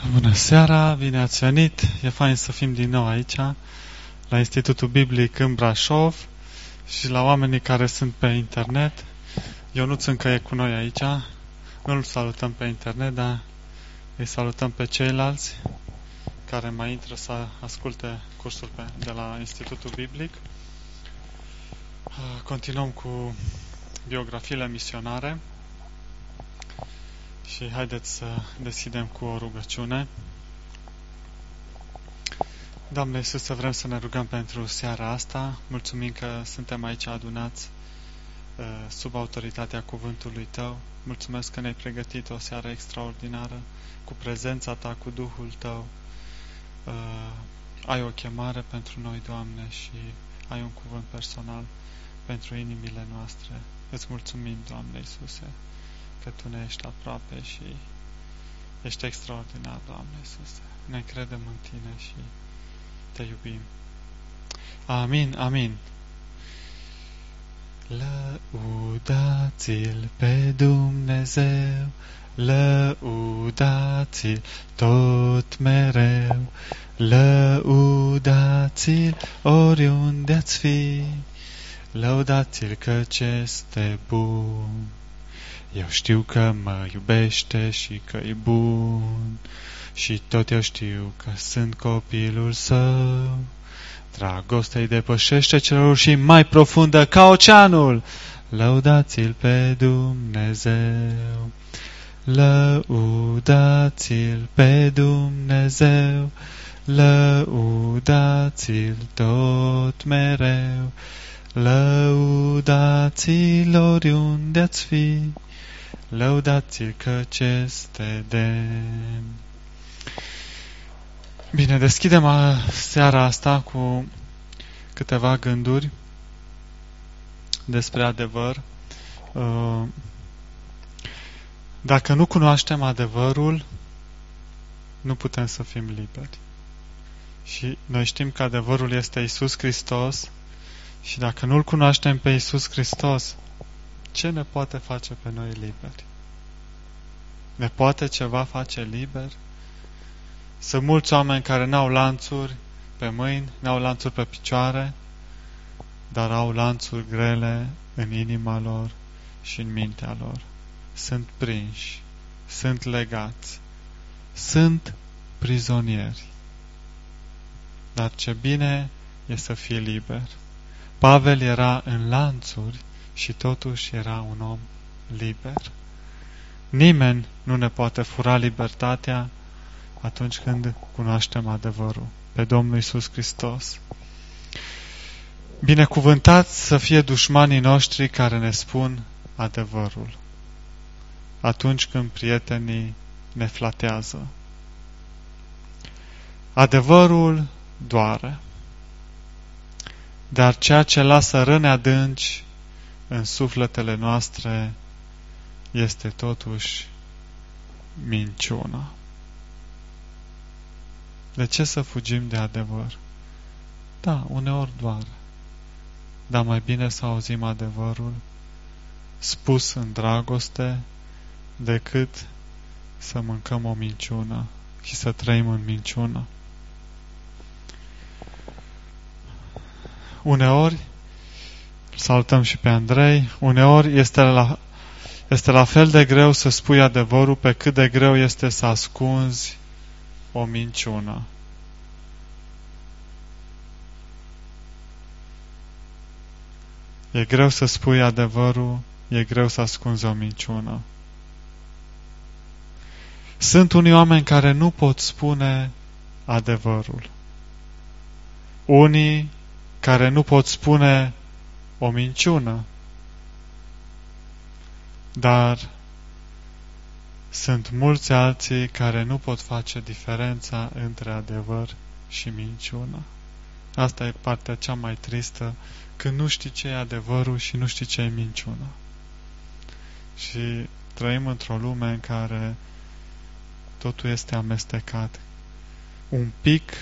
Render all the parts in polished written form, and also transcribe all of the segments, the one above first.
Bună seara, bine ați venit! E fain să fim din nou aici, la Institutul Biblic în Brașov și la oamenii care sunt pe internet. Ionuț încă e cu noi aici, nu-l salutăm pe internet, dar îi salutăm pe ceilalți care mai intră să asculte cursul de la Institutul Biblic. Continuăm cu biografiile misionare. Și haideți să deschidem cu o rugăciune. Doamne Iisuse, vrem să ne rugăm pentru seara asta. Mulțumim că suntem aici adunați sub autoritatea cuvântului Tău. Mulțumesc că ne-ai pregătit o seară extraordinară cu prezența Ta, cu Duhul Tău. Ai o chemare pentru noi, Doamne, și ai un cuvânt personal pentru inimile noastre. Îți mulțumim, Doamne Iisuse, că Tu ne ești aproape și ești extraordinar, Doamne Iisuse. Ne încredem în Tine și Te iubim. Amin, amin. Lăudați-L pe Dumnezeu, lăudați-L tot mereu, lăudați-L oriunde ați fi, lăudați-L căci este bun. Eu știu că mă iubește și că e bun, și tot eu știu că sunt copilul Său. Dragostea-i depășește celor și mai profundă ca oceanul. Lăudați-L pe Dumnezeu, lăudați-L pe Dumnezeu, lăudați-L tot mereu, lăudați-L oriunde ați fi, lăudați-L căci este demn. Bine, deschidem seara asta cu câteva gânduri despre adevăr. Dacă nu cunoaștem adevărul, nu putem să fim liberi. Și noi știm că adevărul este Iisus Hristos și dacă nu-L cunoaștem pe Iisus Hristos, ce ne poate face pe noi liberi? Ne poate ceva face liberi? Sunt mulți oameni care n-au lanțuri pe mâini, n-au lanțuri pe picioare, dar au lanțuri grele în inima lor și în mintea lor. Sunt prinși, sunt legați, sunt prizonieri. Dar ce bine e să fii liber. Pavel era în lanțuri și totuși era un om liber. Nimeni nu ne poate fura libertatea atunci când cunoaștem adevărul, pe Domnul Iisus Hristos. Binecuvântați să fie dușmanii noștri care ne spun adevărul, atunci când prietenii ne flatează. Adevărul doare, dar ceea ce lasă răni adânci în sufletele noastre este totuși minciuna. De ce să fugim de adevăr? Da, uneori doare, dar mai bine să auzim adevărul spus în dragoste decât să mâncăm o minciună și să trăim în minciună. Uneori, salutăm și pe Andrei, uneori este la fel de greu să spui adevărul pe cât de greu este să ascunzi o minciună. E greu să spui adevărul, e greu să ascunzi o minciună. Sunt unii oameni care nu pot spune adevărul. Unii care nu pot spune o minciună. Dar sunt mulți alții care nu pot face diferența între adevăr și minciună. Asta e partea cea mai tristă, când nu știi ce e adevărul și nu știi ce e minciună. Și trăim într-o lume în care totul este amestecat. Un pic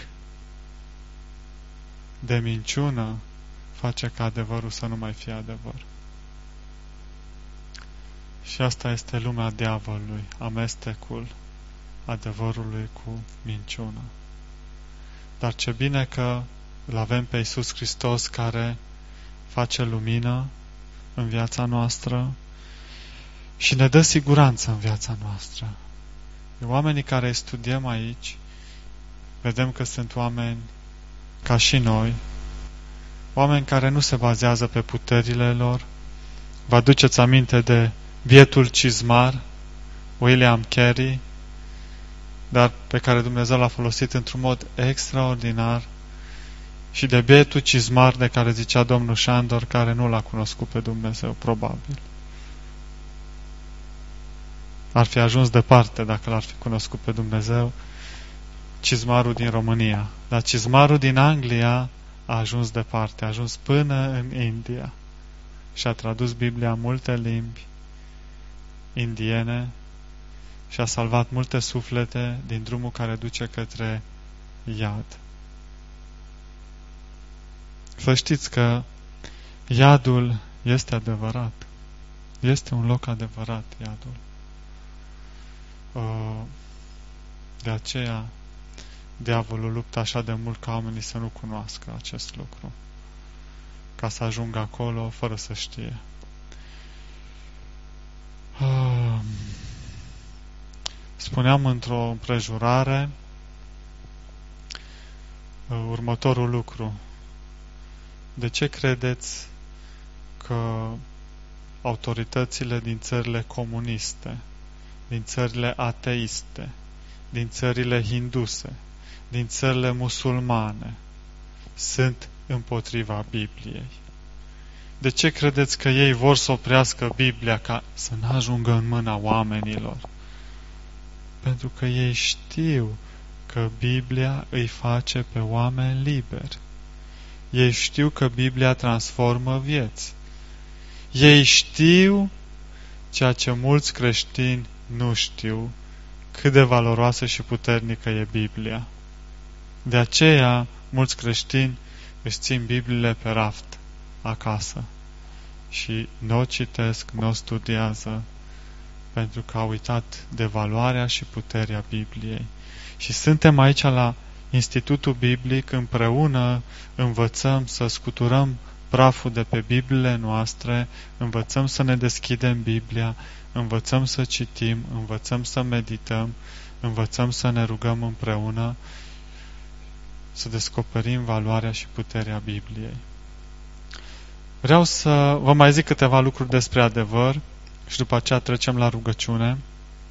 de minciună face ca adevărul să nu mai fie adevăr. Și asta este lumea diavolului, amestecul, adevărului cu minciună. Dar ce bine că îl avem pe Iisus Hristos care face lumină în viața noastră și ne dă siguranță în viața noastră. Oamenii care studiem aici, vedem că sunt oameni ca și noi, oameni care nu se bazează pe puterile lor. Vă aduceți aminte de bietul cizmar, William Carey, dar pe care Dumnezeu l-a folosit într-un mod extraordinar, și de bietul cizmar de care zicea domnul Șandor, care nu l-a cunoscut pe Dumnezeu, probabil. Ar fi ajuns departe dacă l-ar fi cunoscut pe Dumnezeu, cizmarul din România. Dar cizmarul din Anglia a ajuns departe, a ajuns până în India și a tradus Biblia în multe limbi indiene și a salvat multe suflete din drumul care duce către iad. Să știți că iadul este adevărat. Este un loc adevărat, iadul. De aceea diavolul luptă așa de mult ca oamenii să nu cunoască acest lucru, ca să ajungă acolo fără să știe. Spuneam într-o împrejurare următorul lucru. De ce credeți că autoritățile din țările comuniste, din țările ateiste, din țările hinduse, din țările musulmane sunt împotriva Bibliei? De ce credeți că ei vor să oprească Biblia ca să nu ajungă în mâna oamenilor? Pentru că ei știu că Biblia îi face pe oameni liberi. Ei știu că Biblia transformă vieți. Ei știu ceea ce mulți creștini nu știu, cât de valoroasă și puternică e Biblia. De aceea, mulți creștini își țin Bibliile pe raft acasă și nu o citesc, nu o studiază, pentru că au uitat de valoarea și puterea Bibliei. Și suntem aici la Institutul Biblic, împreună învățăm să scuturăm praful de pe Bibliile noastre, învățăm să ne deschidem Biblia, învățăm să citim, învățăm să medităm, învățăm să ne rugăm împreună, să descoperim valoarea și puterea Bibliei. Vreau să vă mai zic câteva lucruri despre adevăr și după aceea trecem la rugăciune.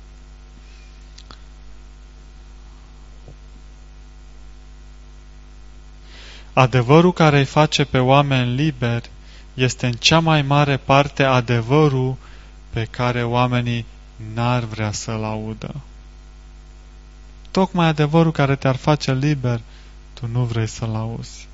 Adevărul care îi face pe oameni liberi este în cea mai mare parte adevărul pe care oamenii n-ar vrea să-l audă. Tocmai adevărul care te-ar face liber, tu nu vrei să-l auzi.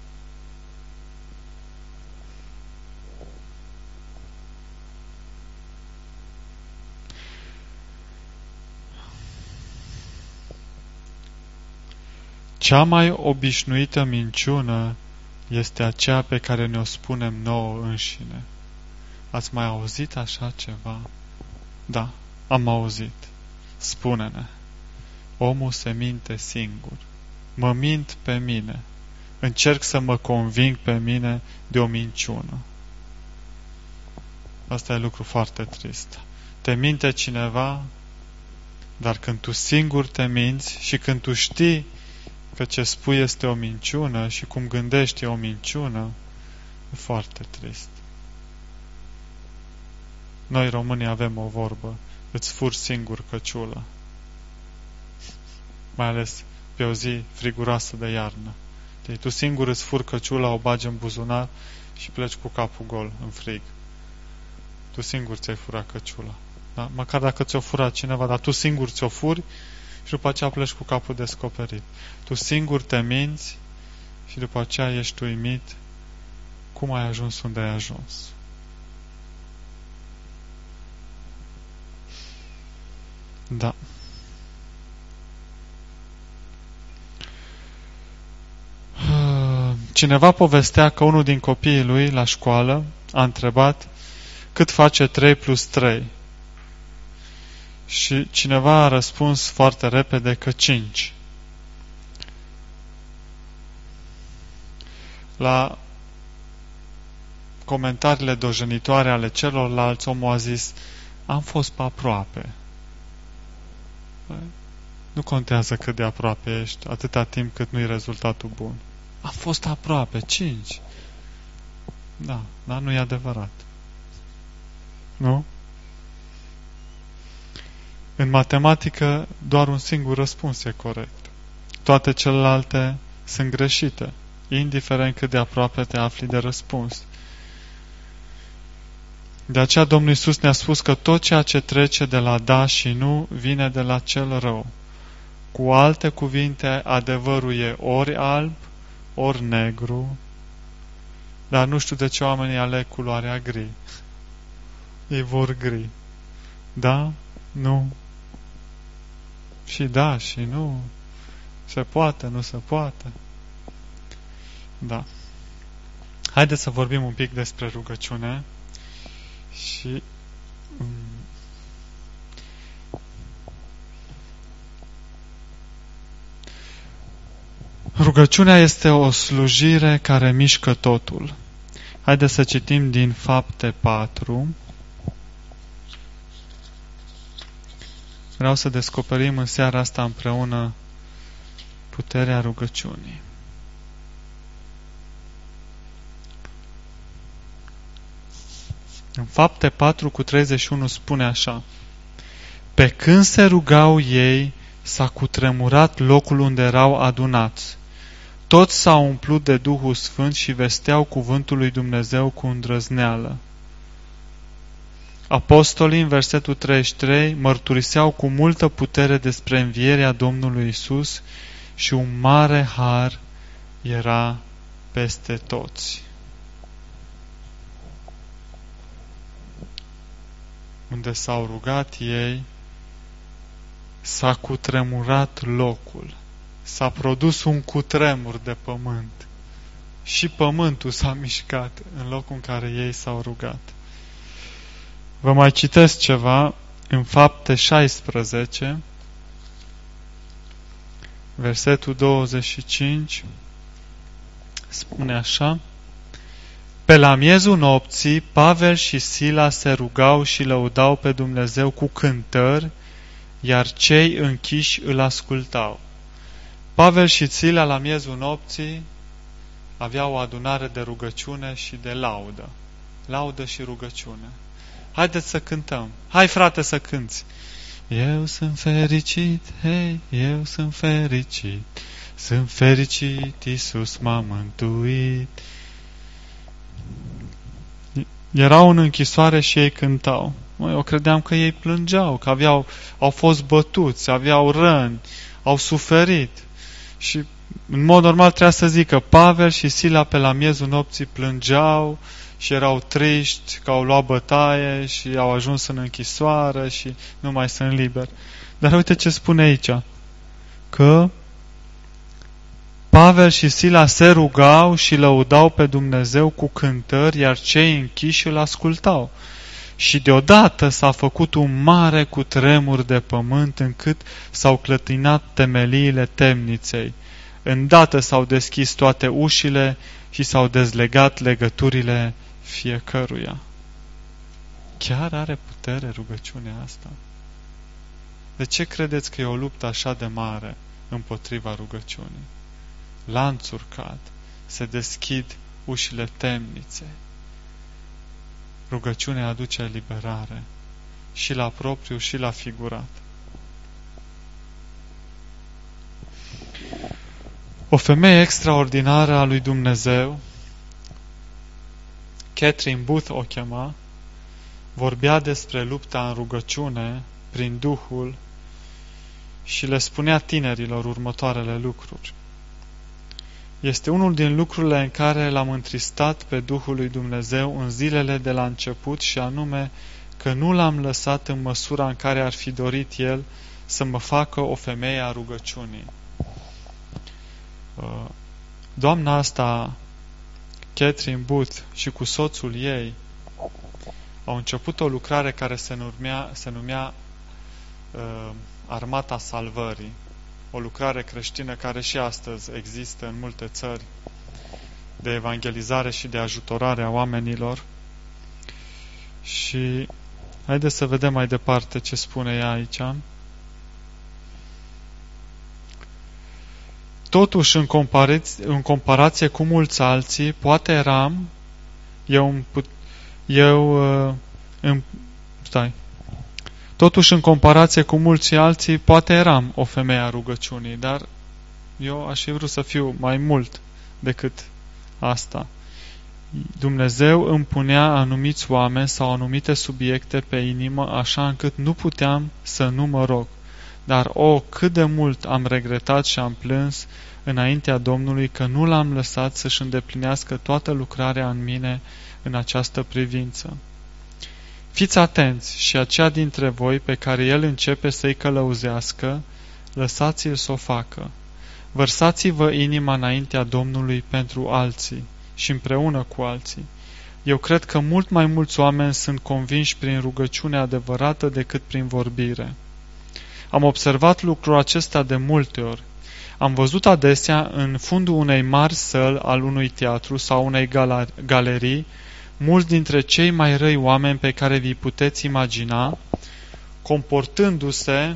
Cea mai obișnuită minciună este aceea pe care ne-o spunem nouă înșine. Ați mai auzit așa ceva? Da, am auzit. Spune-ne. Omul se minte singur. Mă mint pe mine. Încerc să mă conving pe mine de o minciună. Asta e lucru foarte trist. Te minte cineva, dar când tu singur te minți și când tu știi că ce spui este o minciună și cum gândești e o minciună, e foarte trist. Noi românii avem o vorbă, îți furi singur căciula. Mai ales pe o zi friguroasă de iarnă. Tu singur îți furi căciula, o bagi în buzunar și pleci cu capul gol în frig. Tu singur ți-ai furat căciula. Da? Măcar dacă ți-o fura cineva, dar tu singur ți-o furi și după aceea pleci cu capul descoperit. Tu singur te minți și după aceea ești uimit cum ai ajuns unde ai ajuns. Da. Cineva povestea că unul din copiii lui la școală a întrebat cât face 3 plus 3. Și cineva a răspuns foarte repede că 5. La comentariile dojenitoare ale celorlalți, omul a zis: am fost pe aproape. Nu contează cât de aproape ești, atâta timp cât nu-i rezultatul bun. Am fost aproape, 5. Da, dar nu e adevărat. Nu? În matematică, doar un singur răspuns e corect. Toate celelalte sunt greșite, indiferent cât de aproape te afli de răspuns. De aceea Domnul Iisus ne-a spus că tot ceea ce trece de la da și nu vine de la cel rău. Cu alte cuvinte, adevărul e ori alb, ori negru, dar nu știu de ce oamenii aleg culoarea gri. Ei vor gri. Da? Nu. Și da și nu. Se poate, nu se poate. Da. Haideți să vorbim un pic despre rugăciune și rugăciunea este o slujire care mișcă totul. Haideți să citim din Fapte 4. Vreau să descoperim în seara asta împreună puterea rugăciunii. În Fapte 4:31 spune așa: pe când se rugau ei, s-a cutremurat locul unde erau adunați. Toți s-au umplut de Duhul Sfânt și vesteau cuvântul lui Dumnezeu cu îndrăzneală. Apostolii, în versetul 33, mărturiseau cu multă putere despre învierea Domnului Isus și un mare har era peste toți. Unde s-au rugat ei, s-a cutremurat locul. S-a produs un cutremur de pământ. Și pământul s-a mișcat în locul în care ei s-au rugat. Vă mai citesc ceva în Fapte 16, versetul 25, spune așa: pe la miezul nopții, Pavel și Sila se rugau și lăudau pe Dumnezeu cu cântări, iar cei închiși îl ascultau. Pavel și Sila la miezul nopții aveau o adunare de rugăciune și de laudă. Laudă și rugăciune. Haideți să cântăm. Hai, frate, să cânți. Eu sunt fericit, hei, eu sunt fericit. Sunt fericit, Iisus m-a mântuit. Erau în închisoare și ei cântau. Eu credeam că ei plângeau, că au fost bătuți, aveau răni, au suferit. Și în mod normal trebuia să zică: Pavel și Sila pe la miezul nopții plângeau și erau triști că au luat bătaie și au ajuns în închisoare și nu mai sunt liberi. Dar uite ce spune aici: că Pavel și Sila se rugau și lăudau pe Dumnezeu cu cântări, iar cei închiși îl ascultau. Și deodată s-a făcut un mare cutremur de pământ, încât s-au clătinat temeliile temniței. Îndată s-au deschis toate ușile și s-au dezlegat legăturile fiecăruia. Chiar are putere rugăciunea asta? De ce credeți că e o luptă așa de mare împotriva rugăciunii? Lanțuri cad, se deschid ușile temniței. Rugăciunea aduce eliberare și la propriu și la figurat. O femeie extraordinară a lui Dumnezeu, Catherine Booth o chema, vorbea despre lupta în rugăciune prin Duhul și le spunea tinerilor următoarele lucruri. Este unul din lucrurile în care l-am întristat pe Duhul lui Dumnezeu în zilele de la început, și anume că nu l-am lăsat în măsura în care ar fi dorit El să mă facă o femeie a rugăciunii. Doamna asta, Catherine Booth, și cu soțul ei au început o lucrare care se numea Armata Salvării, o lucrare creștină care și astăzi există în multe țări, de evangelizare și de ajutorare a oamenilor. Și haideți să vedem mai departe ce spune ea aici. Totuși, în comparație cu mulți alții, poate eram Totuși, în comparație cu mulți alții, poate eram o femeie a rugăciunii, dar eu aș fi vrut să fiu mai mult decât asta. Dumnezeu îmi punea anumiți oameni sau anumite subiecte pe inimă, așa încât nu puteam să nu mă rog. Dar, cât de mult am regretat și am plâns înaintea Domnului că nu l-am lăsat să-și îndeplinească toată lucrarea în mine în această privință. Fiți atenți și aceia dintre voi pe care El începe să-i călăuzească, lăsați-l să o facă. Vărsați-vă inima înaintea Domnului pentru alții și împreună cu alții. Eu cred că mult mai mulți oameni sunt convinși prin rugăciune adevărată decât prin vorbire. Am observat lucrul acesta de multe ori. Am văzut adesea în fundul unei mari săli al unui teatru sau unei galerii mulți dintre cei mai răi oameni pe care vi puteți imagina, comportându-se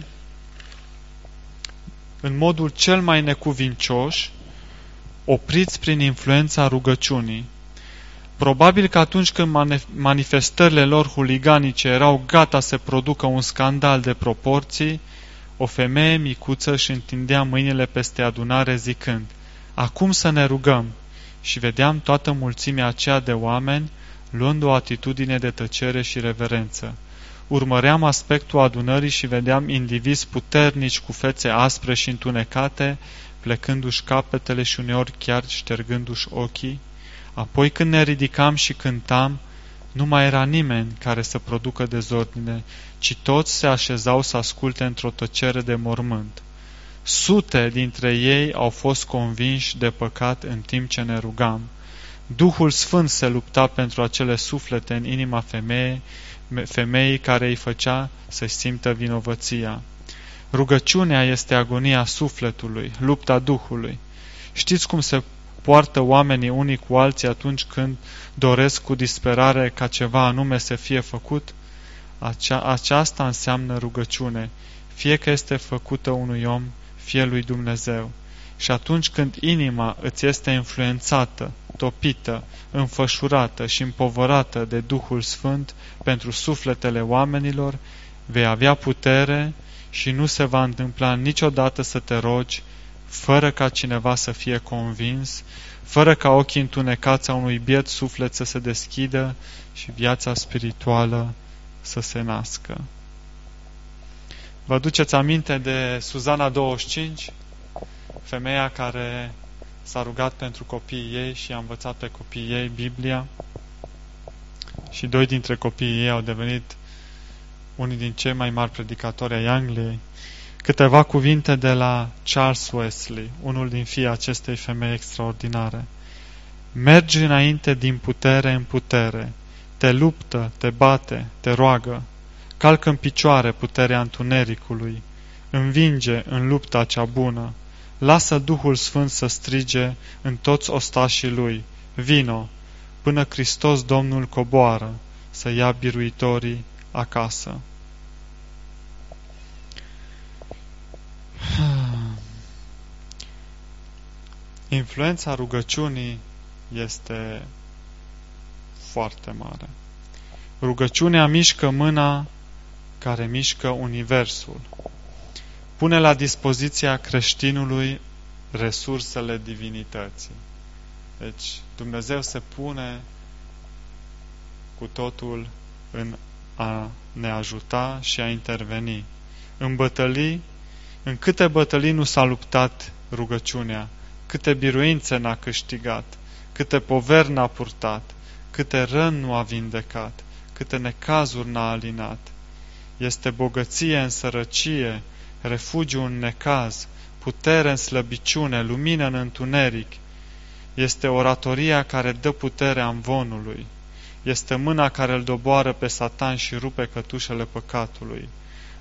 în modul cel mai necuvincios, opriți prin influența rugăciunii. Probabil că atunci când manifestările lor huliganice erau gata să producă un scandal de proporții, o femeie micuță își întindea mâinile peste adunare zicând: acum să ne rugăm. Și vedeam toată mulțimea aceea de oameni luând o atitudine de tăcere și reverență. Urmăream aspectul adunării și vedeam indivizi puternici cu fețe aspre și întunecate, plecându-și capetele și uneori chiar ștergându-și ochii. Apoi când ne ridicam și cântam, nu mai era nimeni care să producă dezordine, ci toți se așezau să asculte într-o tăcere de mormânt. Sute dintre ei au fost convinși de păcat în timp ce ne rugam. Duhul Sfânt se lupta pentru acele suflete în inima femeii care îi făcea să-și simtă vinovăția. Rugăciunea este agonia sufletului, lupta Duhului. Știți cum se poartă oamenii unii cu alții atunci când doresc cu disperare ca ceva anume să fie făcut? Aceasta înseamnă rugăciune, fie că este făcută unui om, fie lui Dumnezeu. Și atunci când inima îți este influențată, topită, înfășurată și împovărată de Duhul Sfânt pentru sufletele oamenilor, vei avea putere și nu se va întâmpla niciodată să te rogi fără ca cineva să fie convins, fără ca ochii întunecați a unui biet suflet să se deschidă și viața spirituală să se nască. Vă aduceți aminte de Suzana 25? Femeia care s-a rugat pentru copiii ei și a învățat pe copiii ei Biblia, și 2 dintre copiii ei au devenit unii din cei mai mari predicatori ai Angliei. Câteva cuvinte de la Charles Wesley, unul din fiii acestei femei extraordinare. Mergi înainte din putere în putere, te luptă, te bate, te roagă, calcă în picioare puterea întunericului, învinge în lupta cea bună, lasă Duhul Sfânt să strige în toți ostașii lui, vino, până Hristos Domnul coboară să ia biruitorii acasă. Influența rugăciunii este foarte mare. Rugăciunea mișcă mâna care mișcă universul. Pune la dispoziția creștinului resursele divinității. Deci Dumnezeu se pune cu totul în a ne ajuta și a interveni. În bătălii, în câte bătălii nu s-a luptat rugăciunea, câte biruințe n-a câștigat, câte poveri n-a purtat, câte răni nu a vindecat, câte necazuri n-a alinat. Este bogăție în sărăcie, refugiu în necaz, putere în slăbiciune, lumină în întuneric. Este oratoria care dă puterea amvonului. Este mâna care îl doboară pe Satan și rupe cătușele păcatului.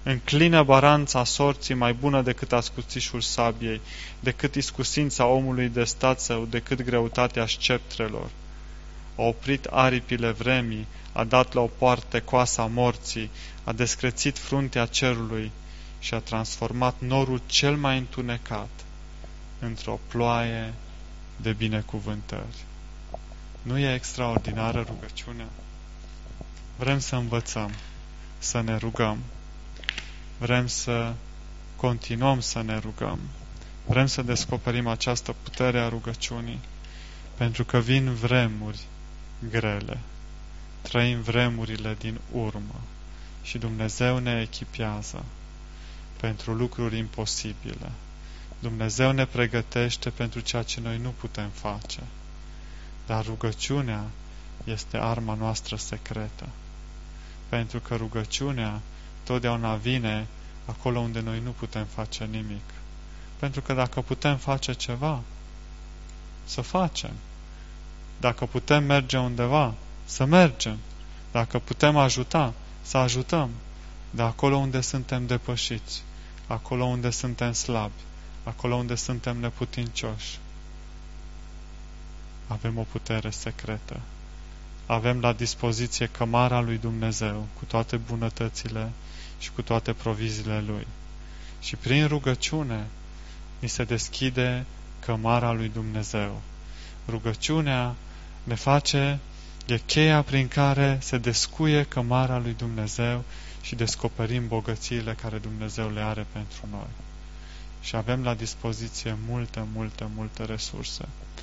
înclină baranța sorții mai bună decât ascuțișul sabiei, decât iscusința omului de stat său, decât greutatea sceptrelor. A oprit aripile vremii, a dat la o poartă coasa morții, a descrețit fruntea cerului și a transformat norul cel mai întunecat într-o ploaie de binecuvântări. Nu e extraordinară rugăciunea? Vrem să învățăm, să ne rugăm. Vrem să continuăm să ne rugăm. Vrem să descoperim această putere a rugăciunii, pentru că vin vremuri grele. Trăim vremurile din urmă și Dumnezeu ne echipează pentru lucruri imposibile. Dumnezeu ne pregătește pentru ceea ce noi nu putem face. Dar rugăciunea este arma noastră secretă. Pentru că rugăciunea totdeauna vine acolo unde noi nu putem face nimic. Pentru că dacă putem face ceva, să facem. Dacă putem merge undeva, să mergem. Dacă putem ajuta, să ajutăm. De acolo unde suntem depășiți, acolo unde suntem slabi, acolo unde suntem neputincioși, avem o putere secretă. Avem la dispoziție cămara lui Dumnezeu, cu toate bunătățile și cu toate proviziile Lui. Și prin rugăciune ni se deschide cămara lui Dumnezeu. Rugăciunea ne face, e cheia prin care se descuie cămara lui Dumnezeu și descoperim bogățiile care Dumnezeu le are pentru noi. Și avem la dispoziție multe resurse.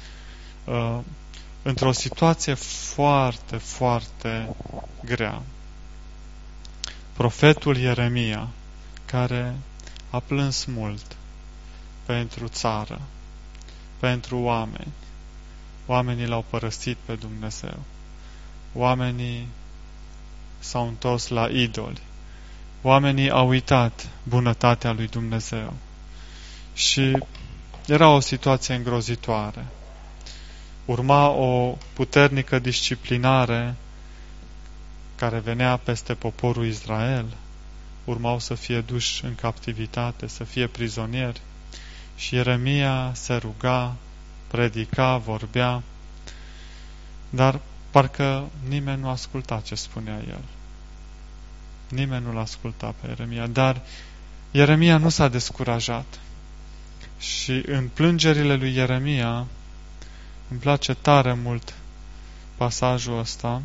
Într-o situație foarte, foarte grea, profetul Ieremia, care a plâns mult pentru țară, pentru oameni, oamenii l-au părăsit pe Dumnezeu, oamenii s-au întors la idoli, oamenii au uitat bunătatea lui Dumnezeu și era o situație îngrozitoare. Urma o puternică disciplinare care venea peste poporul Israel. Urmau să fie duși în captivitate, să fie prizonieri. Și Ieremia se ruga, predica, vorbea, dar parcă nimeni nu asculta ce spunea el. Nimeni nu l-asculta pe Ieremia, dar Ieremia nu s-a descurajat. Și în plângerile lui Ieremia îmi place tare mult pasajul ăsta,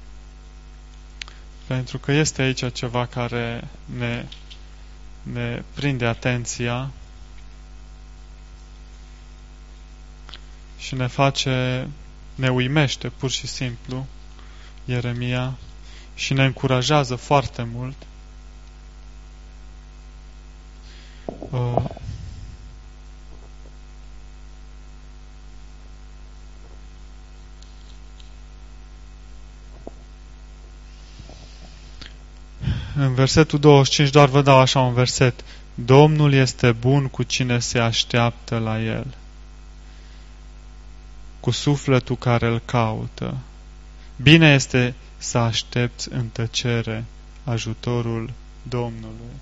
pentru că este aici ceva care ne prinde atenția și ne uimește pur și simplu Ieremia și ne încurajează foarte mult. În versetul 25 doar vă dau așa un verset. Domnul este bun cu cine se așteaptă la El, cu sufletul care îl caută. Bine este să aștepți în tăcere ajutorul Domnului.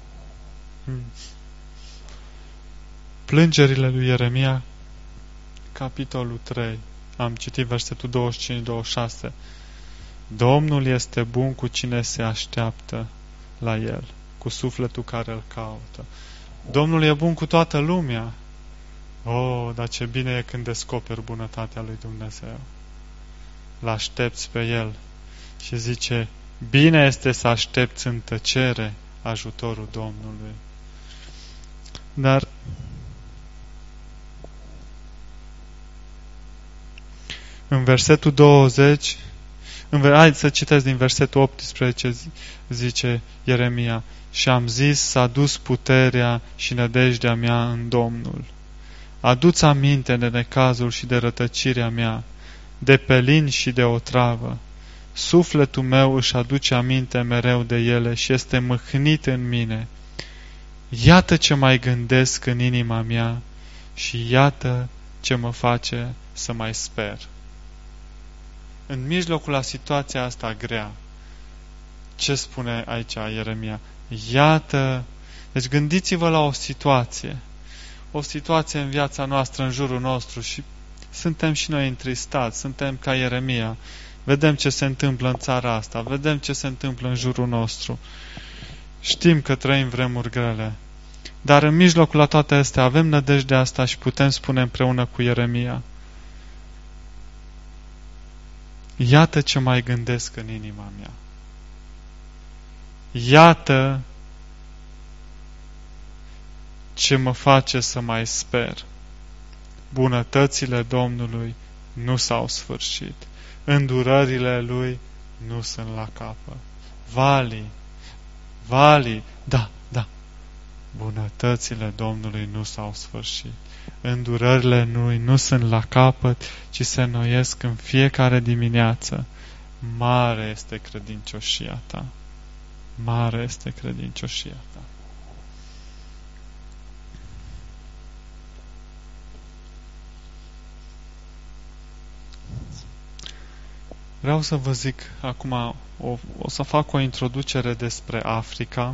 Plângerile lui Ieremia, capitolul 3. Am citit versetul 25-26. Domnul este bun cu cine se așteaptă la El, cu sufletul care îl caută. Domnul e bun cu toată lumea. Oh, dar ce bine e când descoperi bunătatea lui Dumnezeu. L-aștepți pe El și zice, bine este să aștepți în tăcere ajutorul Domnului. Dar în versetul 20, hai să citesc din versetul 18, zice Ieremia, și am zis, s-a dus puterea și nădejdea mea în Domnul. Adu-ți aminte de necazul și de rătăcirea mea, de pelin și de otravă. Sufletul meu își aduce aminte mereu de ele și este mâhnit în mine. Iată ce mai gândesc în inima mea și iată ce mă face să mai sper. În mijlocul la situația asta grea, ce spune aici Ieremia? Iată, deci gândiți-vă la o situație în viața noastră, în jurul nostru și suntem și noi întristați, suntem ca Ieremia. Vedem ce se întâmplă în țara asta, vedem ce se întâmplă în jurul nostru. Știm că trăim vremuri grele. Dar în mijlocul la toate astea avem nădejdea asta și putem spune împreună cu Ieremia: iată ce mai gândesc în inima mea. Iată ce mă face să mai sper. Bunătățile Domnului nu s-au sfârșit. Îndurările Lui nu sunt la capăt. Valii, da. Bunătățile Domnului nu s-au sfârșit. Îndurările Lui nu sunt la capăt, ci se înnoiesc în fiecare dimineață. Mare este credincioșia ta. Mare este credincioșia ta. Vreau să vă zic acum, o să fac o introducere despre Africa.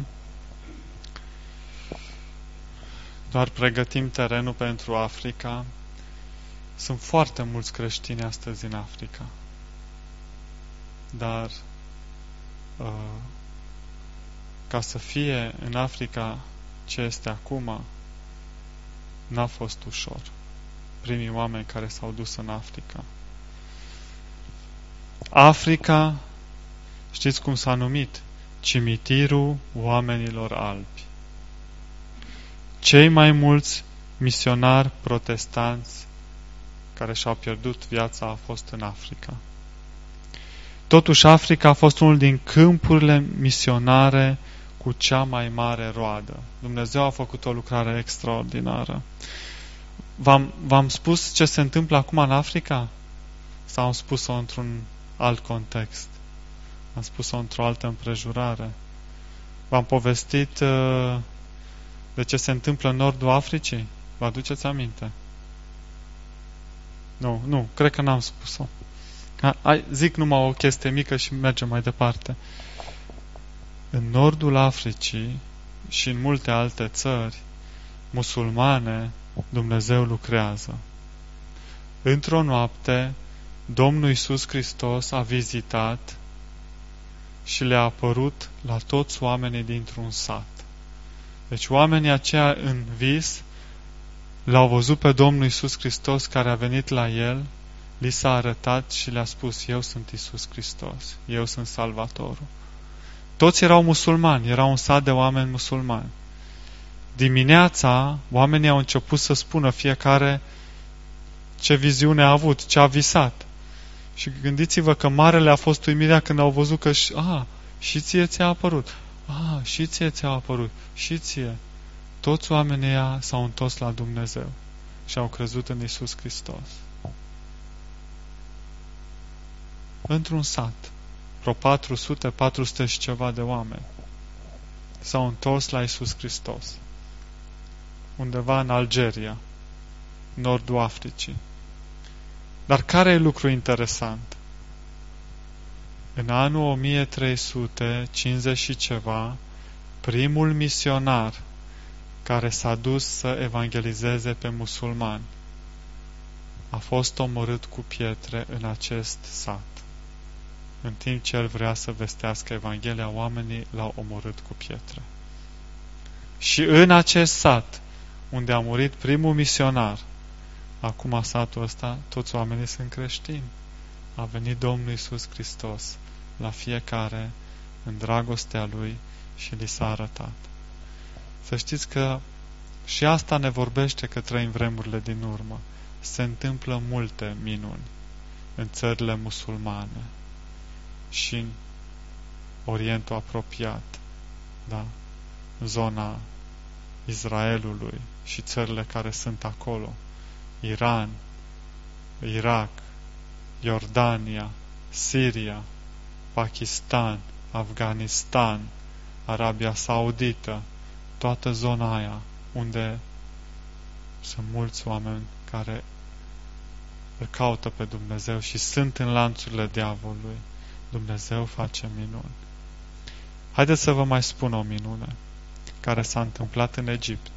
Doar pregătim terenul pentru Africa. Sunt foarte mulți creștini astăzi în Africa. Dar ca să fie în Africa ce este acum, n-a fost ușor. Primii oameni care s-au dus în Africa. Africa, știți cum s-a numit? Cimitirul oamenilor albi. Cei mai mulți misionari protestanți care și-au pierdut viața a fost în Africa. Totuși, Africa a fost unul din câmpurile misionare cu cea mai mare roadă. Dumnezeu a făcut o lucrare extraordinară. V-am spus ce se întâmplă acum în Africa? Sau am spus-o într-un alt context? Am spus-o într-o altă împrejurare? V-am povestit de ce se întâmplă în nordul Africii? Vă aduceți aminte? Nu, cred că n-am spus-o. Zic numai o chestie mică și mergem mai departe. În nordul Africii și în multe alte țări musulmane, Dumnezeu lucrează. Într-o noapte, Domnul Iisus Hristos a vizitat și le-a apărut la toți oamenii dintr-un sat. Deci oamenii aceia în vis l-au văzut pe Domnul Iisus Hristos care a venit la el, li s-a arătat și le-a spus: eu sunt Iisus Hristos, eu sunt Salvatorul. Toți erau musulmani, era un sat de oameni musulmani. Dimineața, oamenii au început să spună fiecare ce viziune a avut, ce a visat. Și gândiți-vă că marele a fost uimirea când au văzut că și ție ți-a apărut. Și ție ți-a apărut. Și ție. Toți oamenii ăia s-au întors la Dumnezeu și au crezut în Iisus Hristos. Într-un sat, vreo 400 și ceva de oameni s-au întors la Iisus Hristos. Undeva în Algeria, nordul Africii. Dar care e lucru interesant? În anul 1350 și ceva, primul misionar care s-a dus să evangelizeze pe musulmani a fost omorât cu pietre în acest sat. În timp ce el vrea să vestească Evanghelia, oamenii l-au omorât cu pietre. Și în acest sat, unde a murit primul misionar, acum satul ăsta, toți oamenii sunt creștini. A venit Domnul Iisus Hristos la fiecare în dragostea Lui și li s-a arătat. Să știți că și asta ne vorbește că trăim vremurile din urmă. Se întâmplă multe minuni în țările musulmane și în Orientul apropiat, da? Zona Israelului și țările care sunt acolo. Iran, Irak, Iordania, Siria, Pakistan, Afganistan, Arabia Saudită, toată zona aia unde sunt mulți oameni care îl caută pe Dumnezeu și sunt în lanțurile diavolului. Dumnezeu face minuni. Haideți să vă mai spun o minune care s-a întâmplat în Egipt.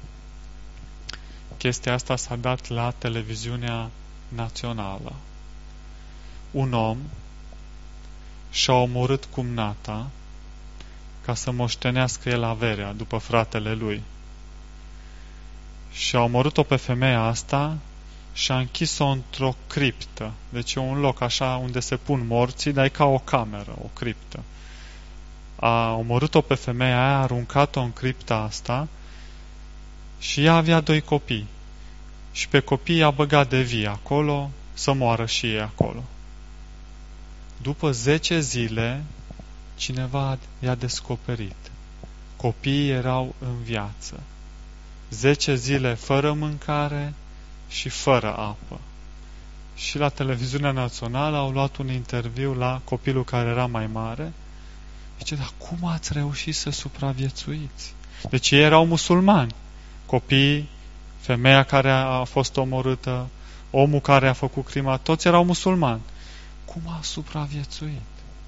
Chestia asta s-a dat la televiziunea națională. Un om și-a omorât cumnata ca să moștenească el averea după fratele lui. Și a omorât-o pe femeia asta și a închis-o într-o criptă. Deci e un loc așa unde se pun morții, dar e ca o cameră, o criptă. A omorât-o pe femeia aia, a aruncat-o în cripta asta și ea avea 2 copii. Și pe copii i-a băgat de vie acolo, să moară și ei acolo. După 10 zile, cineva i-a descoperit. Copiii erau în viață. 10 zile fără mâncare și fără apă. Și la televiziunea națională au luat un interviu la copilul care era mai mare. Zice, dar cum ați reușit să supraviețuiți? Deci ei erau musulmani. Copiii, femeia care a fost omorâtă, omul care a făcut crima, toți erau musulmani. Cum a supraviețuit?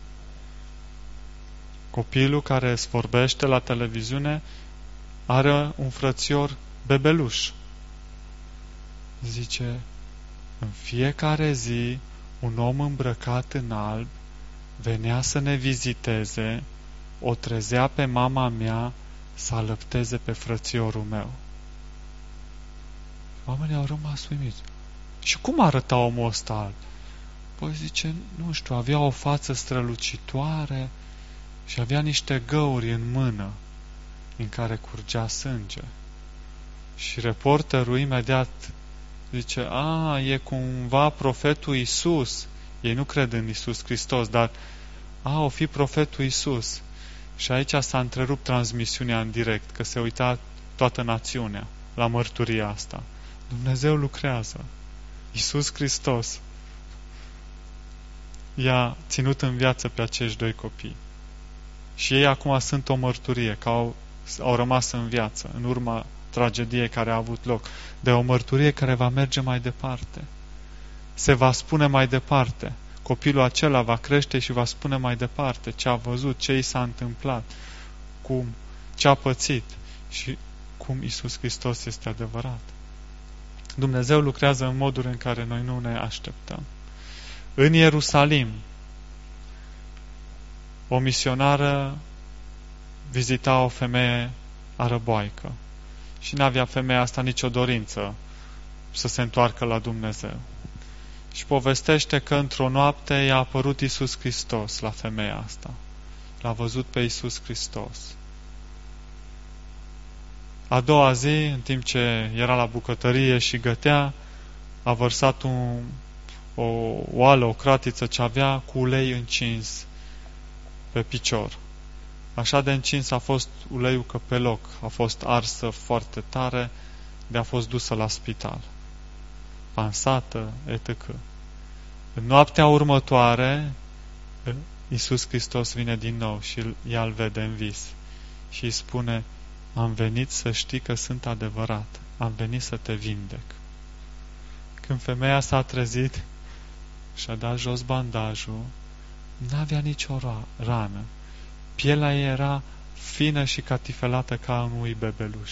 Copilul care îți vorbește la televiziune are un frățior bebeluș. Zice, în fiecare zi un om îmbrăcat în alb venea să ne viziteze, o trezea pe mama mea să alăpteze pe frățiorul meu. Oamenii au rămas uimiți. Și cum arăta omul ăsta alb? Păi zice, nu știu, avea o față strălucitoare și avea niște găuri în mână din care curgea sânge. Și reporterul imediat zice, e cumva profetul Iisus. Ei nu cred în Iisus Hristos, dar o fi profetul Iisus. Și aici s-a întrerupt transmisiunea în direct, că se uita toată națiunea la mărturia asta. Dumnezeu lucrează. Iisus Hristos i-a ținut în viață pe acești 2 copii. Și ei acum sunt o mărturie, că au rămas în viață, în urma tragediei care a avut loc, de o mărturie care va merge mai departe. Se va spune mai departe. Copilul acela va crește și va spune mai departe ce a văzut, ce i s-a întâmplat, ce a pățit și cum Iisus Hristos este adevărat. Dumnezeu lucrează în moduri în care noi nu ne așteptăm. În Ierusalim, o misionară vizita o femeie arăboaică și n-avea femeia asta nicio dorință să se întoarcă la Dumnezeu. Și povestește că într-o noapte i-a apărut Iisus Hristos la femeia asta. L-a văzut pe Iisus Hristos. A doua zi, în timp ce era la bucătărie și gătea, a vărsat o oală, o cratiță ce avea cu ulei încins pe picior. Așa de încins a fost uleiul că pe loc a fost arsă foarte tare, de a fost dusă la spital. Pansată, etc. În noaptea următoare, Iisus Hristos vine din nou și ea îl vede în vis și îi spune, am venit să știi că sunt adevărat, am venit să te vindec. Când femeia s-a trezit și-a dat jos bandajul, n-avea nicio rană. Pielea ei era fină și catifelată ca a unui bebeluș.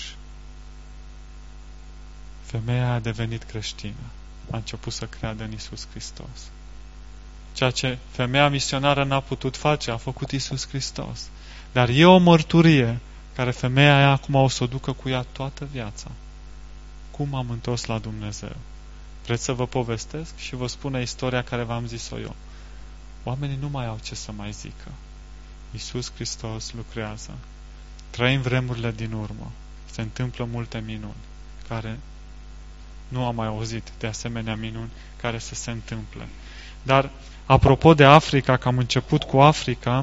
Femeia a devenit creștină. A început să creadă în Iisus Hristos. Ceea ce femeia misionară n-a putut face, a făcut Iisus Hristos. Dar e o mărturie care femeia aia acum o să o ducă cu ea toată viața. Cum am întors la Dumnezeu? Vreți să vă povestesc și vă spune istoria care v-am zis-o eu. Oamenii nu mai au ce să mai zică. Iisus Hristos lucrează. Trăim vremurile din urmă. Se întâmplă multe minuni care nu am mai auzit de asemenea minuni care să se întâmple. Dar, apropo de Africa, că am început cu Africa,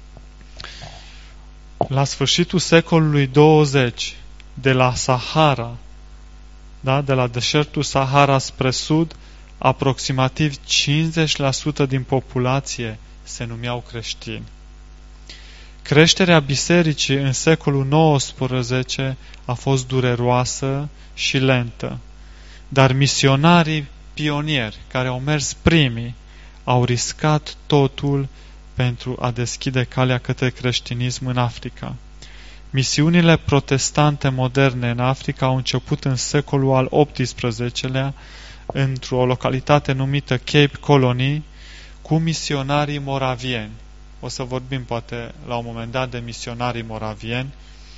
la sfârșitul secolului 20, de la Sahara, de la deșertul Sahara spre sud, aproximativ 50% din populație se numeau creștini. Creșterea bisericii în secolul XIX a fost dureroasă și lentă, dar misionarii pionieri care au mers primii au riscat totul pentru a deschide calea către creștinism în Africa. Misiunile protestante moderne în Africa au început în secolul al XVIII-lea într-o localitate numită Cape Colony cu misionarii moravieni. O să vorbim poate la un moment dat de misionarii moravieni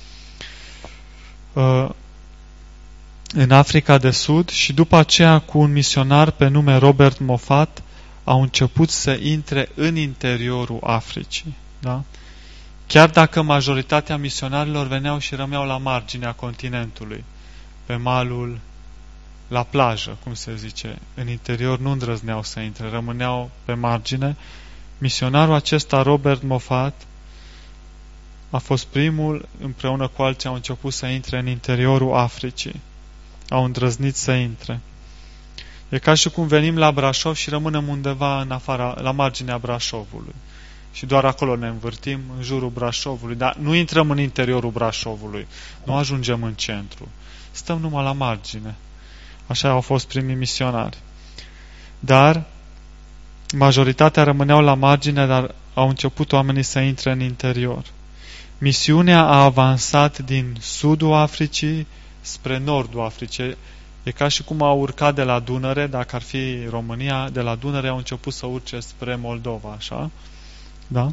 în Africa de Sud și după aceea cu un misionar pe nume Robert Moffat au început să intre în interiorul Africii. Da? Chiar dacă majoritatea misionarilor veneau și rămeau la marginea continentului, pe malul, la plajă, cum se zice, în interior nu îndrăzneau să intre, rămâneau pe margine, misionarul acesta, Robert Moffat, a fost primul, împreună cu alții, au început să intre în interiorul Africii. Au îndrăznit să intre. E ca și cum venim la Brașov și rămânem undeva în afara, la marginea Brașovului. Și doar acolo ne învârtim, în jurul Brașovului, dar nu intrăm în interiorul Brașovului, nu ajungem în centru. Stăm numai la margine. Așa au fost primii misionari. Dar majoritatea rămâneau la margine, dar au început oamenii să intre în interior. Misiunea a avansat din sudul Africii spre nordul Africii. E ca și cum au urcat de la Dunăre, dacă ar fi România, de la Dunăre au început să urce spre Moldova, așa? Da?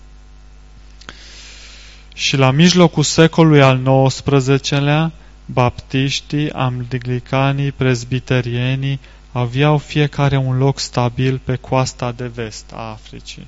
Și la mijlocul secolului al XIX-lea, baptiștii, anglicanii, prezbiterienii aveau fiecare un loc stabil pe coasta de vest a Africii.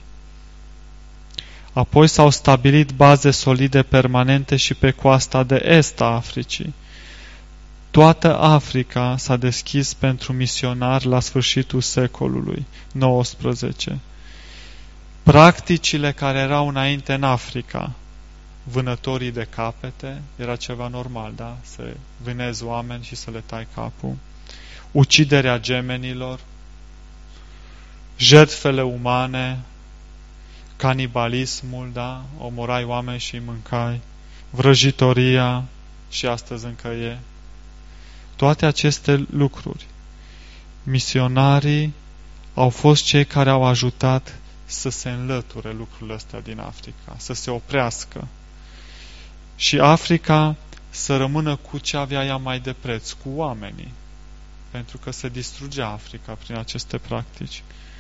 Apoi s-au stabilit baze solide permanente și pe coasta de est a Africii. Toată Africa s-a deschis pentru misionari la sfârșitul secolului XIX. Practicile care erau înainte în Africa, vânătorii de capete, era ceva normal, da? Să vânezi oameni și să le tai capul. Uciderea gemenilor, jertfele umane, canibalismul, da? Omorai oameni și îi mâncai, vrăjitoria, și astăzi încă e. Toate aceste lucruri, misionarii au fost cei care au ajutat să se înlăture lucrurile astea din Africa, să se oprească. Și Africa să rămână cu ce avea ea mai de preț, cu oamenii. Pentru că se distrugea Africa prin aceste practici.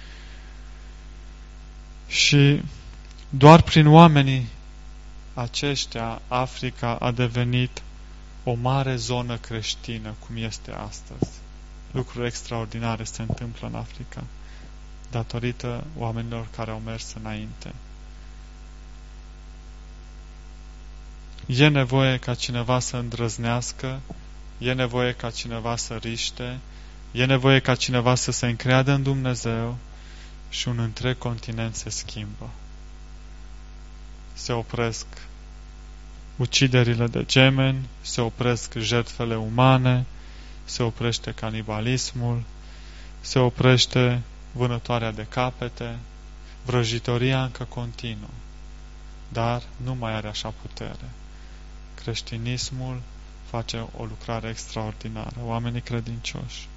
Și doar prin oamenii aceștia, Africa a devenit o mare zonă creștină, cum este astăzi. Lucruri extraordinare se întâmplă în Africa, datorită oamenilor care au mers înainte. E nevoie ca cineva să îndrăznească, e nevoie ca cineva să riște, e nevoie ca cineva să se încreadă în Dumnezeu și un întreg continent se schimbă. Se opresc uciderile de gemeni, se opresc jertfele umane, se oprește canibalismul, se oprește vânătoarea de capete, vrăjitoria încă continuă, dar nu mai are așa putere. Creștinismul face o lucrare extraordinară, oamenii credincioși.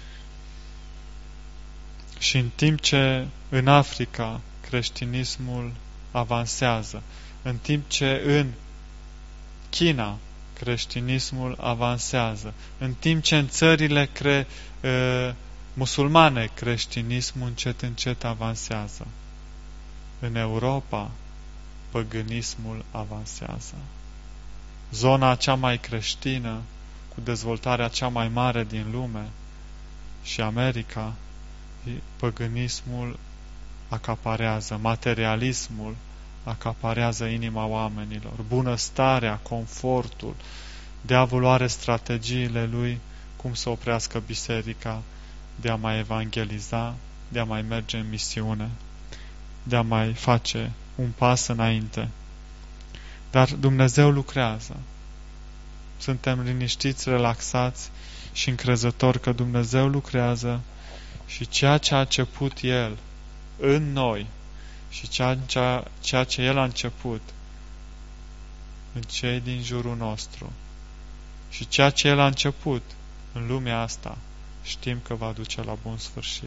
Și în timp ce în Africa creștinismul avansează, în timp ce în China creștinismul avansează, în timp ce în țările musulmane creștinismul încet avansează, în Europa păgânismul avansează. Zona cea mai creștină, cu dezvoltarea cea mai mare din lume, și America, păgânismul acaparează, materialismul acaparează inima oamenilor, bunăstarea, confortul. Diavolul are strategiile lui cum să oprească biserica de a mai evangeliza, de a mai merge în misiune, de a mai face un pas înainte. Dar Dumnezeu lucrează. Suntem liniștiți, relaxați și încrezători că Dumnezeu lucrează și ceea ce a început El în noi și ceea ce El a început în cei din jurul nostru și ceea ce El a început în lumea asta, știm că va duce la bun sfârșit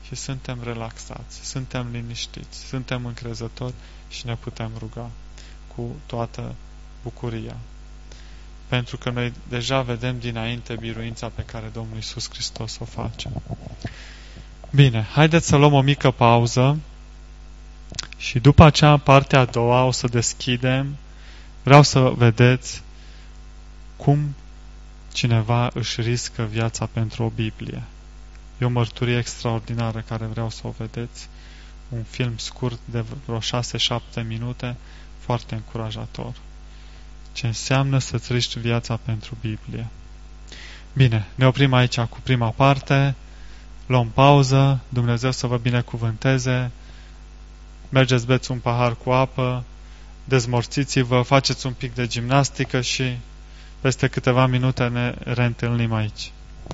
și suntem relaxați, suntem liniștiți, suntem încrezători și ne putem ruga cu toată bucuria. Pentru că noi deja vedem dinainte biruința pe care Domnul Iisus Hristos o face. Bine, haideți să luăm o mică pauză și după aceea, partea a doua, o să deschidem. Vreau să vedeți cum cineva își riscă viața pentru o Biblie. E o mărturie extraordinară care vreau să o vedeți. Un film scurt de vreo 6-7 minute, foarte încurajator. Ce înseamnă să-ți riști viața pentru Biblie. Bine, ne oprim aici cu prima parte. Luăm pauză. Dumnezeu să vă binecuvânteze. Mergeți, beți un pahar cu apă, dezmorțiți-vă, faceți un pic de gimnastică și peste câteva minute ne reîntâlnim aici.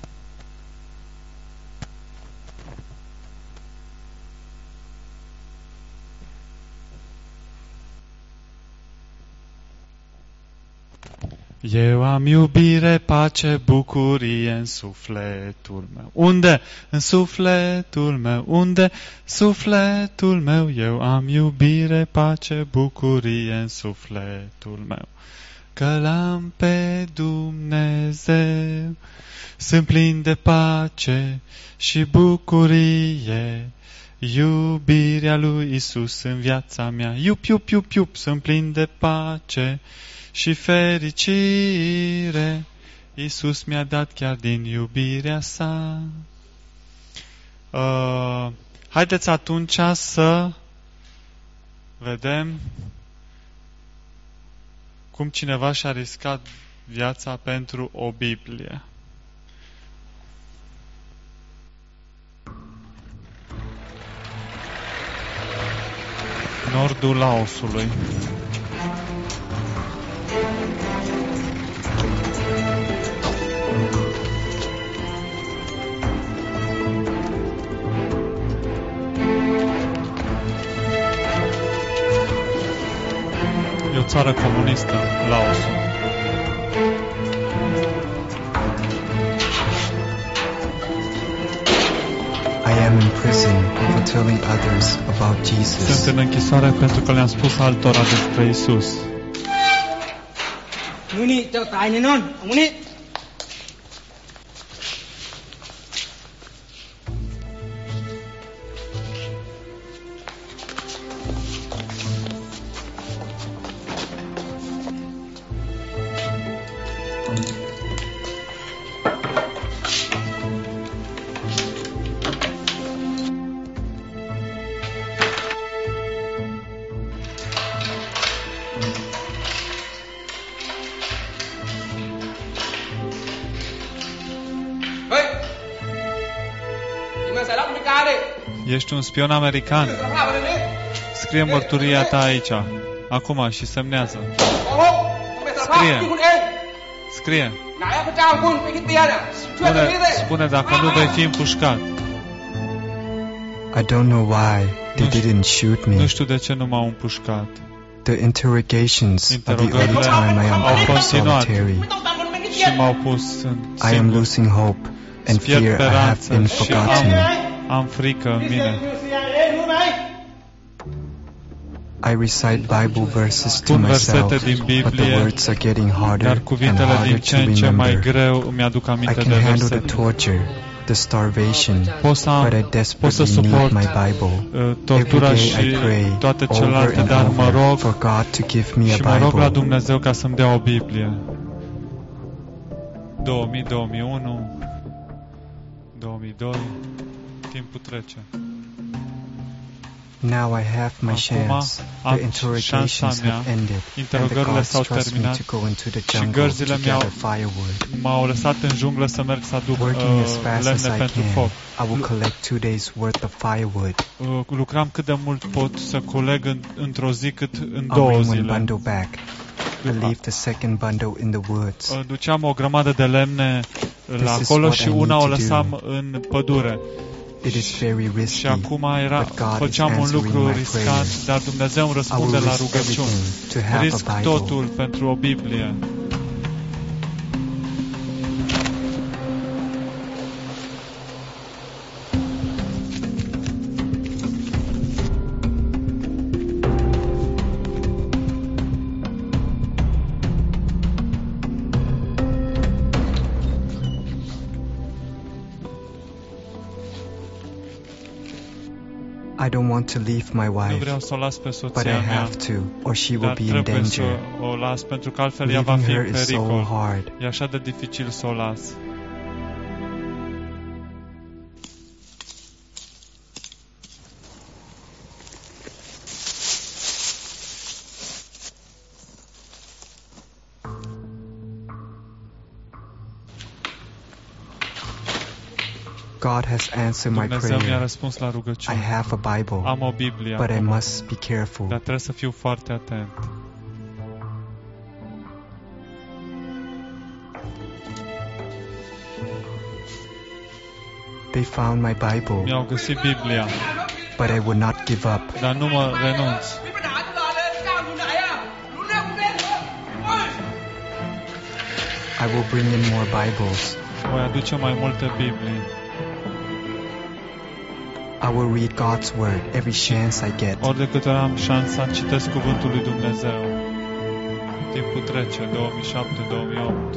Eu am iubire, pace, bucurie în sufletul meu. Unde? În sufletul meu. Unde? Sufletul meu. Eu am iubire, pace, bucurie în sufletul meu. Că l-am pe Dumnezeu. Sunt plin de pace și bucurie. Iubirea lui Isus în viața mea. Iup, iup, iup, iup. Sunt plin de pace și fericire. Iisus mi-a dat chiar din iubirea sa. Haideți atunci să vedem cum cineva și-a riscat viața pentru o Biblie. Nordul Laosului. E o țară comunistă, Laosul. I am in prison for telling others about Jesus. Sunt în închisoare pentru că le-am spus altora despre Isus. Muni, tău tai ne non, muni. Ești un spion american. Scrie mărturia ta aici, acum, și semnează. Scrie. Spune dacă nu vei fi împușcat. I don't know why they didn't shoot me. Nu știu de ce nu m-au împușcat. The interrogations of the only time I am out solitary. Și m-au pus în I am losing hope and fear I have been forgotten. Am frică în mine. I recite Bible verses to myself, but the words are getting harder and harder to remember. I can handle the torture, the starvation, but I desperately need my Bible. Every day I pray over and over for God to give me a Bible. Și mă rog la Bible. Dumnezeu ca să-mi dea o Biblie. 2000, 2001, 2002, timpul trece. Now I have my chance. The interrogations have ended, and the guards trust me to go into the jungle to gather firewood. M-au lăsat în junglă să merg să aduc Working as fast as lemne I pentru can, foc. I will collect 2 days worth of firewood. Lucram cât de mult pot să coleg într-o zi cât în I 2 bring one zile. bundle back. I leave the second bundle in the woods. Duceam o grămadă de lemne la acolo și una o lăsam în pădure. It is very risky, Și acum but God is făceam un answering lucru my riscant, prayers. dar Dumnezeu îmi I răspunde will la risk rugăciuni. everything to have Risc a Bible. totul pentru o Biblie. I don't want to leave my Nu wife, vreau să o las pe but I soția mea, have to, or she will dar be in trebuie să danger. o las, pentru că altfel ea va Leaving fi her în is so pericol. hard. E așa de dificil să o las. God has answered my Dumnezeu mi-a prayer. răspuns la I rugăciune. have a Bible, Am o Biblie but I acum, must be careful. dar trebuie să fiu foarte atent. They found my Bible, Mi-au găsit Biblia, but I would not give up. dar nu mă renunț. มีปัญหาตลอดเลยเจ้าอยู่ไหนอ่ะรู้เรื่องกูเล่นเหรอโอ้ย I will bring in more Bibles. Voi aduce mai multe Biblii. I will read God's Word every chance I get. Ori de câte ori am șansa, citesc Cuvântul lui Dumnezeu. Timpul trece, 2007, 2008,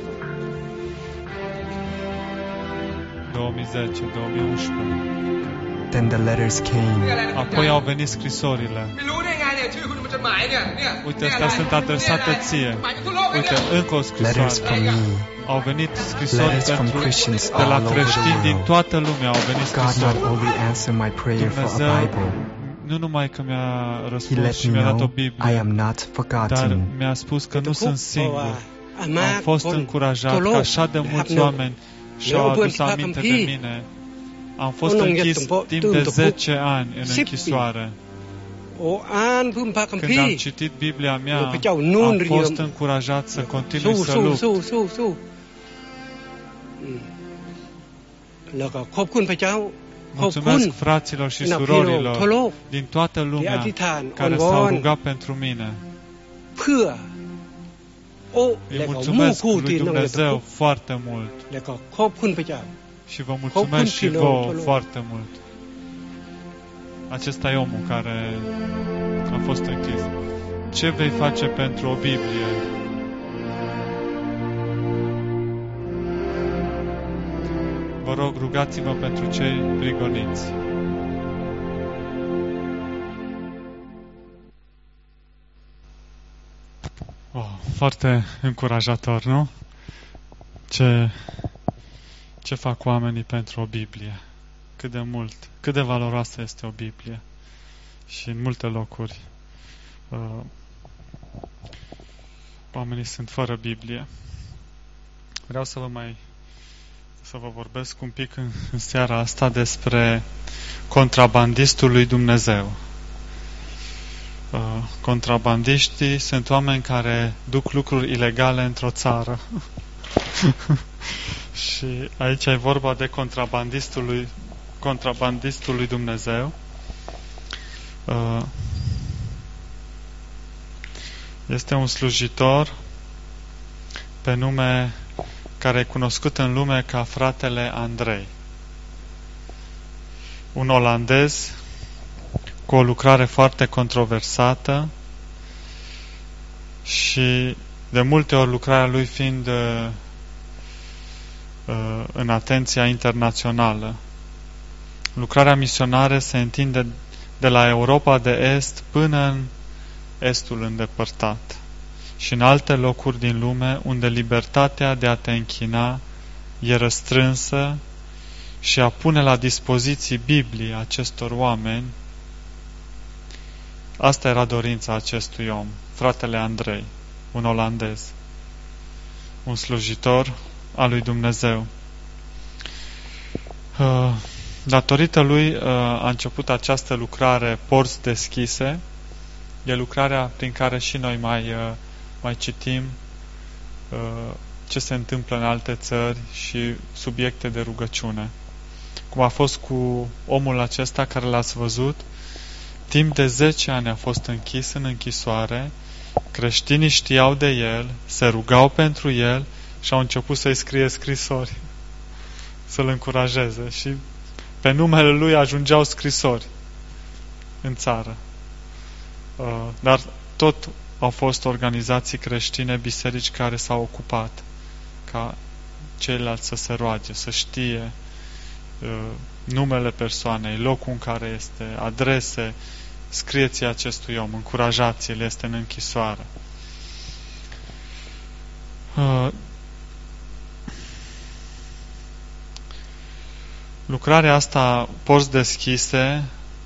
2010, 2011. Then the letters came. Apoi au venit scrisorile. ไม่รู้ได้ไงเนี่ยชื่อคุณมันจดหมายเนี่ย Uite, astea sunt adresate ție. จดหมายจากทั่วโลกเลย Uite, เนี่ย încă o Letters from scrisoare. me. Au venit scrisori Letters from pentru, Christians de la all over the creștini din world. toată lumea. Au venit God not scrisori. only answered my prayer for a Dumnezeu Bible, nu numai că mi-a He răspuns let și me mi-a dat o know I Biblie, am not dar forgotten. mi-a spus că nu sunt singur. อาม่า Am fost คน încurajat ทั่วโล că ก așa de นะครับ mulți หนึ่ง oameni și-au Leo adus Bun aminte de Pacâmpii. mine. Am fost Unul închis este timp un de po- 10 ani în 10 închisoare. โอ้อ่านพึมพระคัม Când ภี am ร์ citit Biblia mea, พระเจ้านู่น am เรีย fost ม încurajat să continui สู้ să สู้ lupt. สู้สู้สู้อืมแล้วก็ขอบคุณพระเจ้าขอบคุณ Mulțumesc fraților și พี่น้องทั่ว surorilor โลก din toată ที่อ lumea ธิษฐาน care อ้อนว s-au อน rugat pentru mine. เพื่อโอ้ Îi แล้วก็หมู่ mulțumesc คู่ lui ที่น้องเรียน Dumnezeu foarte mult แล้วก็ขอบคุณพระเจ้า și vă mulțumesc și Copil, vouă Copil. foarte mult. Acesta e omul care a fost închis. Ce vei face pentru o Biblie? Vă rog, rugați-vă pentru cei prigoniți. Oh, foarte încurajator, nu? Ce fac oamenii pentru o Biblie? Cât de mult, cât de valoroasă este o Biblie. Și în multe locuri oamenii sunt fără Biblie. Vreau să vă vorbesc un pic în seara asta despre contrabandistul lui Dumnezeu. Contrabandiștii sunt oameni care duc lucruri ilegale într-o țară. Și aici e vorba de contrabandistul lui Dumnezeu. Este un slujitor pe nume care e cunoscut în lume ca fratele Andrei. Un olandez cu o lucrare foarte controversată și de multe ori lucrarea lui fiind în atenția internațională. Lucrarea misionară se întinde de la Europa de Est până în Estul îndepărtat și în alte locuri din lume unde libertatea de a te închina e răstrânsă și a pune la dispoziție Biblie acestor oameni. Asta era dorința acestui om, fratele Andrei, un olandez, un slujitor al lui Dumnezeu. Datorită lui a început această lucrare Porți Deschise. E lucrarea prin care și noi mai citim ce se întâmplă în alte țări și subiecte de rugăciune. Cum a fost cu omul acesta care l-ați văzut, timp de 10 ani a fost închis în închisoare, creștinii știau de el, se rugau pentru el și au început să-i scrie scrisori, să-l încurajeze și pe numele lui ajungeau scrisori în țară. Dar tot au fost organizații creștine, biserici care s-au ocupat ca ceilalți să se roage, să știe numele persoanei, locul în care este, adrese, scrieți acestui om, încurajați-l, este în închisoare. Lucrarea asta, porți deschise,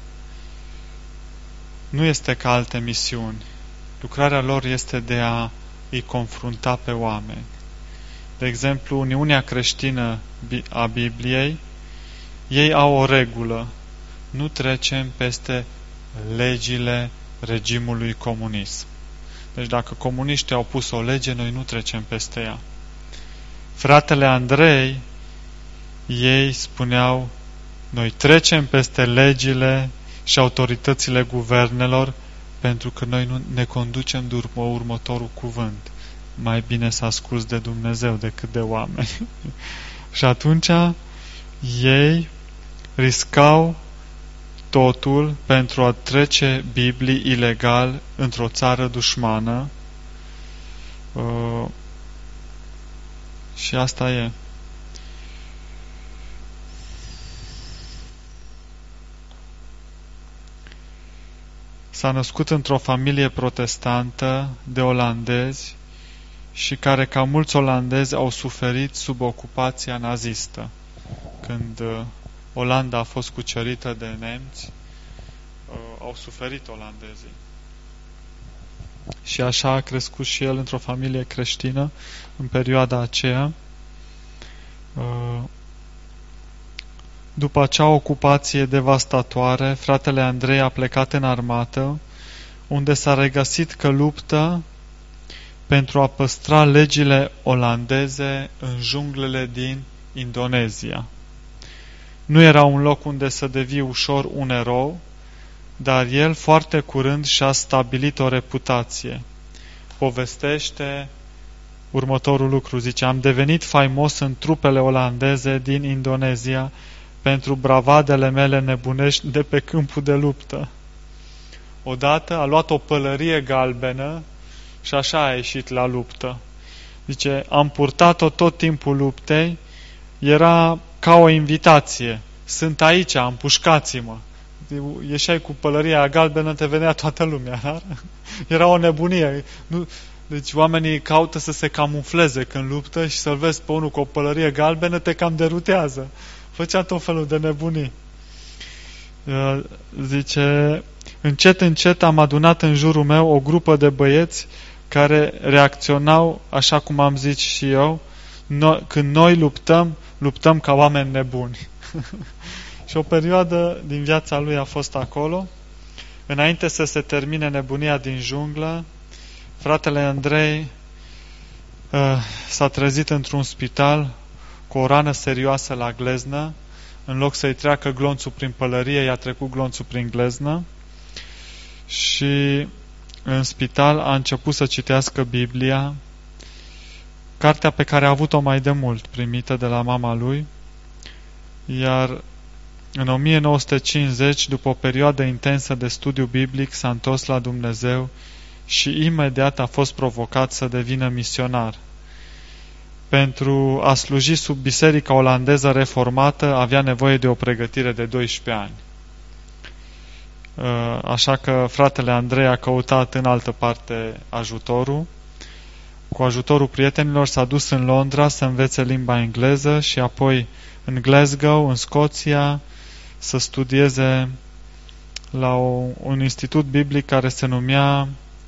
nu este ca alte misiuni. Lucrarea lor este de a îi confrunta pe oameni. De exemplu, Uniunea Creștină a Bibliei, ei au o regulă: nu trecem peste legile regimului comunism. Deci dacă comuniștii au pus o lege, noi nu trecem peste ea. Fratele Andrei, ei spuneau: noi trecem peste legile și autoritățile guvernelor, pentru că noi nu ne conducem după următorul cuvânt: mai bine să asculți de Dumnezeu decât de oameni. Și atunci ei riscau totul pentru a trece Biblii ilegal într-o țară dușmană. Și asta e. S-a născut într-o familie protestantă de olandezi și care, ca mulți olandezi, au suferit sub ocupația nazistă. Când Olanda a fost cucerită de nemți, au suferit olandezii. Și așa a crescut și el într-o familie creștină în perioada aceea. După acea ocupație devastatoare, fratele Andrei a plecat în armată, unde s-a regăsit că luptă pentru a păstra legile olandeze în junglele din Indonezia. Nu era un loc unde să devii ușor un erou, dar el foarte curând și-a stabilit o reputație. Povestește următorul lucru, zice: am devenit faimos în trupele olandeze din Indonezia pentru bravadele mele nebunești de pe câmpul de luptă. Odată a luat o pălărie galbenă și așa a ieșit la luptă. Zice: am purtat-o tot timpul luptei, era ca o invitație. Sunt aici, împușcați-mă. Ieșeai cu pălăria galbenă, te venea toată lumea. Da? Era o nebunie. Deci oamenii caută să se camufleze când luptă și să-l vezi pe unul cu o pălărie galbenă, te cam derutează. Făcea tot felul de nebunii. Zice: încet, încet am adunat în jurul meu o grupă de băieți care reacționau așa cum am zis și eu. Când noi luptăm ca oameni nebuni. Și o perioadă din viața lui a fost acolo. Înainte să se termine nebunia din junglă, fratele Andrei s-a trezit într-un spital cu o rană serioasă la gleznă. În loc să-i treacă glonțul prin pălărie, i-a trecut glonțul prin gleznă. Și în spital a început să citească Biblia, cartea pe care a avut-o mai de mult, primită de la mama lui. Iar în 1950, după o perioadă intensă de studiu biblic, s-a întors la Dumnezeu și imediat a fost provocat să devină misionar. Pentru a sluji sub biserica olandeză reformată avea nevoie de o pregătire de 12 ani. Așa că fratele Andrei a căutat în altă parte ajutorul. Cu ajutorul prietenilor s-a dus în Londra să învețe limba engleză și apoi în Glasgow, în Scoția, să studieze la un institut biblic care se numea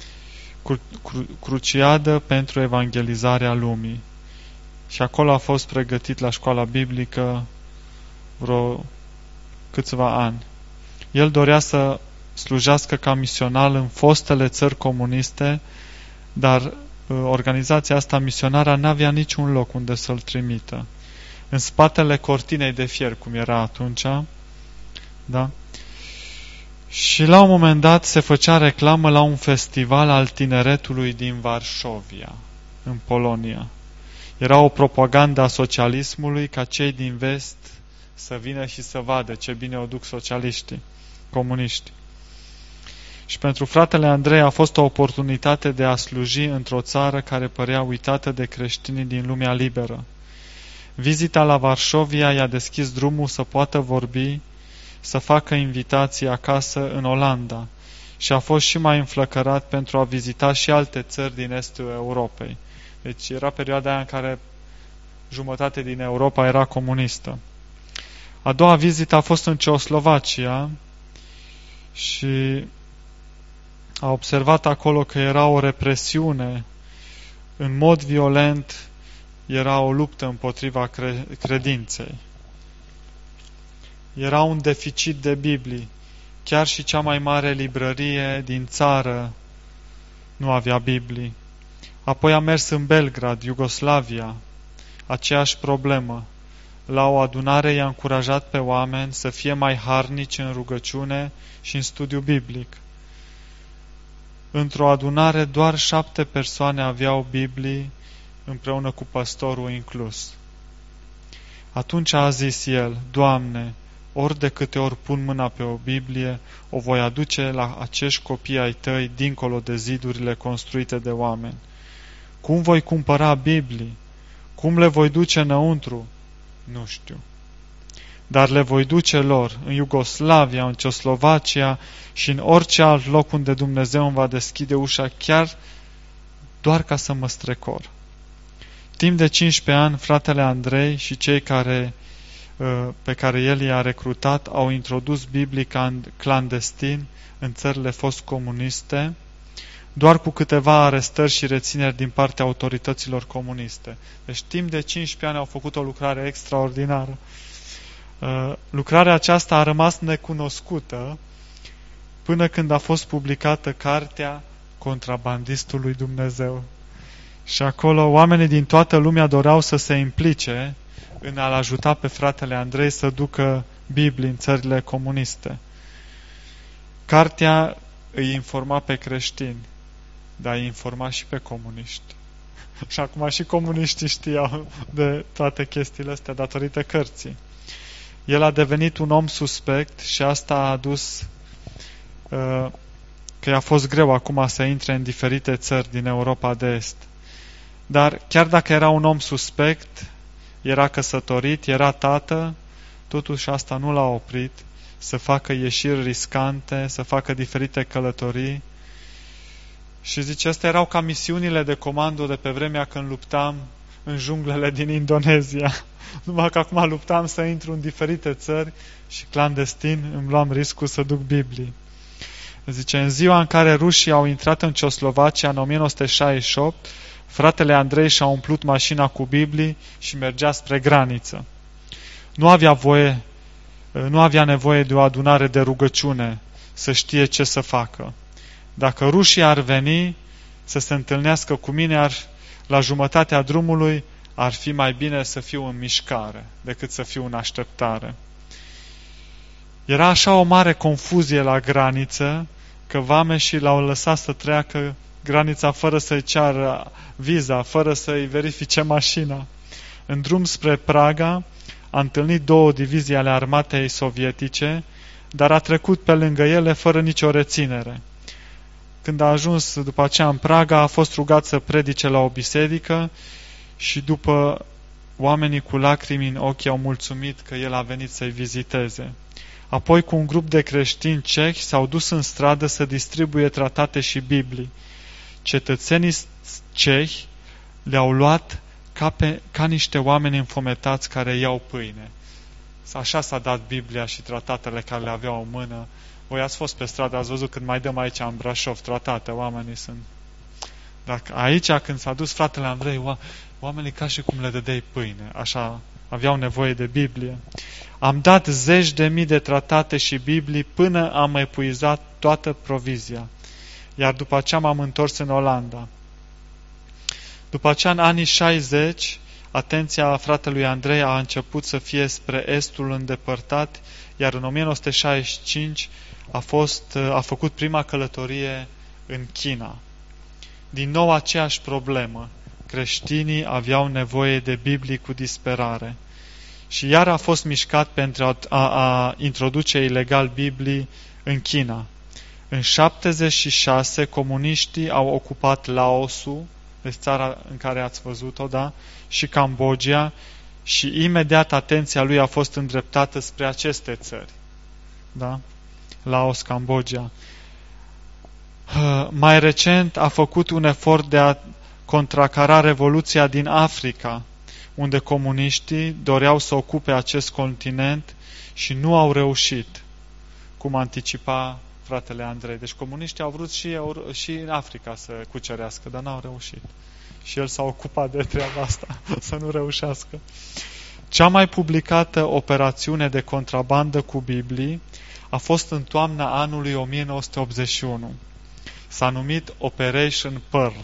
Cruciadă pentru Evangelizarea Lumii. Și acolo a fost pregătit la școala biblică vreo câțiva ani. El dorea să slujească ca misionar în fostele țări comuniste, dar organizația asta misionară n-avea niciun loc unde să-l trimită. În spatele cortinei de fier, cum era atunci, da? Și la un moment dat se făcea reclamă la un festival al tineretului din Varșovia, în Polonia. Era o propagandă a socialismului ca cei din vest să vină și să vadă ce bine o duc socialiștii, comuniști. Și pentru fratele Andrei a fost o oportunitate de a sluji într-o țară care părea uitată de creștinii din lumea liberă. Vizita la Varșovia i-a deschis drumul să poată vorbi, să facă invitații acasă în Olanda și a fost și mai înflăcărat pentru a vizita și alte țări din estul Europei. Deci era perioada aia în care jumătate din Europa era comunistă. A doua vizită a fost în Ceoslovacia și a observat acolo că era o represiune, în mod violent era o luptă împotriva credinței. Era un deficit de Biblii. Chiar și cea mai mare librărie din țară nu avea Biblii. Apoi a mers în Belgrad, Iugoslavia, aceeași problemă. La o adunare i-a încurajat pe oameni să fie mai harnici în rugăciune și în studiu biblic. Într-o adunare doar 7 persoane aveau Biblii, împreună cu păstorul inclus. Atunci a zis el: Doamne, ori de câte ori pun mâna pe o Biblie, o voi aduce la acești copii ai tăi dincolo de zidurile construite de oameni. Cum voi cumpăra Biblii? Cum le voi duce înăuntru? Nu știu. Dar le voi duce lor, în Iugoslavia, în Ceoslovacia și în orice alt loc unde Dumnezeu îmi va deschide ușa, chiar doar ca să mă strecor. Timp de 15 ani, fratele Andrei și cei pe care el i-a recrutat au introdus Biblii clandestin în țările fost comuniste, doar cu câteva arestări și rețineri din partea autorităților comuniste. Deci timp de 15 ani au făcut o lucrare extraordinară. Lucrarea aceasta a rămas necunoscută până când a fost publicată cartea Contrabandistului Dumnezeu. Și acolo oamenii din toată lumea doreau să se implice în a-l ajuta pe fratele Andrei să ducă Biblii în țările comuniste. Cartea îi informa pe creștini, dar îi informa și pe comuniști. Și acum și comuniștii știau de toate chestiile astea datorită cărții. El a devenit un om suspect și asta a adus că i-a fost greu acum să intre în diferite țări din Europa de Est. Dar chiar dacă era un om suspect, era căsătorit, era tată, totuși asta nu l-a oprit să facă ieșiri riscante, să facă diferite călătorii. Și zice, astea erau ca misiunile de comando de pe vremea când luptam în junglele din Indonezia. Numai că acum luptam să intru în diferite țări și clandestin îmi luam riscul să duc Biblii. Zice, în ziua în care rușii au intrat în Ceoslovacia în 1968, fratele Andrei și-a umplut mașina cu Biblii și mergea spre graniță. Nu avea nevoie de o adunare de rugăciune să știe ce să facă. Dacă rușii ar veni să se întâlnească cu mine, la jumătatea drumului ar fi mai bine să fiu în mișcare decât să fiu în așteptare. Era așa o mare confuzie la graniță că vameșii l-au lăsat să treacă granița fără să-i ceară viza, fără să-i verifice mașina. În drum spre Praga a întâlnit 2 divizii ale armatei sovietice, dar a trecut pe lângă ele fără nicio reținere. Când a ajuns după aceea în Praga, a fost rugat să predice la o biserică și după oamenii cu lacrimi în ochi au mulțumit că el a venit să-i viziteze. Apoi, cu un grup de creștini cehi, s-au dus în stradă să distribuie tratate și Biblii. Cetățenii cehi le-au luat ca niște oameni înfometați care iau pâine. Așa s-a dat Biblia și tratatele care le aveau în mână. Voi ați fost pe stradă, ați văzut când mai dăm aici în Brașov tratate, oamenii sunt... Dacă aici, când s-a dus fratele Andrei, oamenii ca și cum le dădeai pâine. Așa aveau nevoie de Biblie. Am dat 10.000 de tratate și Biblii până am epuizat toată provizia. Iar după aceea m-am întors în Olanda. După aceea, în anii 60, atenția fratelui Andrei a început să fie spre estul îndepărtat, iar în 1965 a făcut prima călătorie în China. Din nou aceeași problemă. Creștinii aveau nevoie de Biblii cu disperare. Și iar a fost mișcat pentru a introduce ilegal Biblii în China. În 76, comuniștii au ocupat Laosul, deci țara în care ați văzut-o, da? Și Cambodgia, și imediat atenția lui a fost îndreptată spre aceste țări. Da? Laos, Cambodgia. Mai recent a făcut un efort de a contracara revoluția din Africa, unde comuniștii doreau să ocupe acest continent și nu au reușit, cum anticipa fratele Andrei. Deci comuniștii au vrut și în Africa să cucerească, dar n-au reușit. Și el s-a ocupat de treaba asta, să nu reușească. Cea mai publicată operațiune de contrabandă cu Biblii a fost în toamna anului 1981. S-a numit Operation Pearl.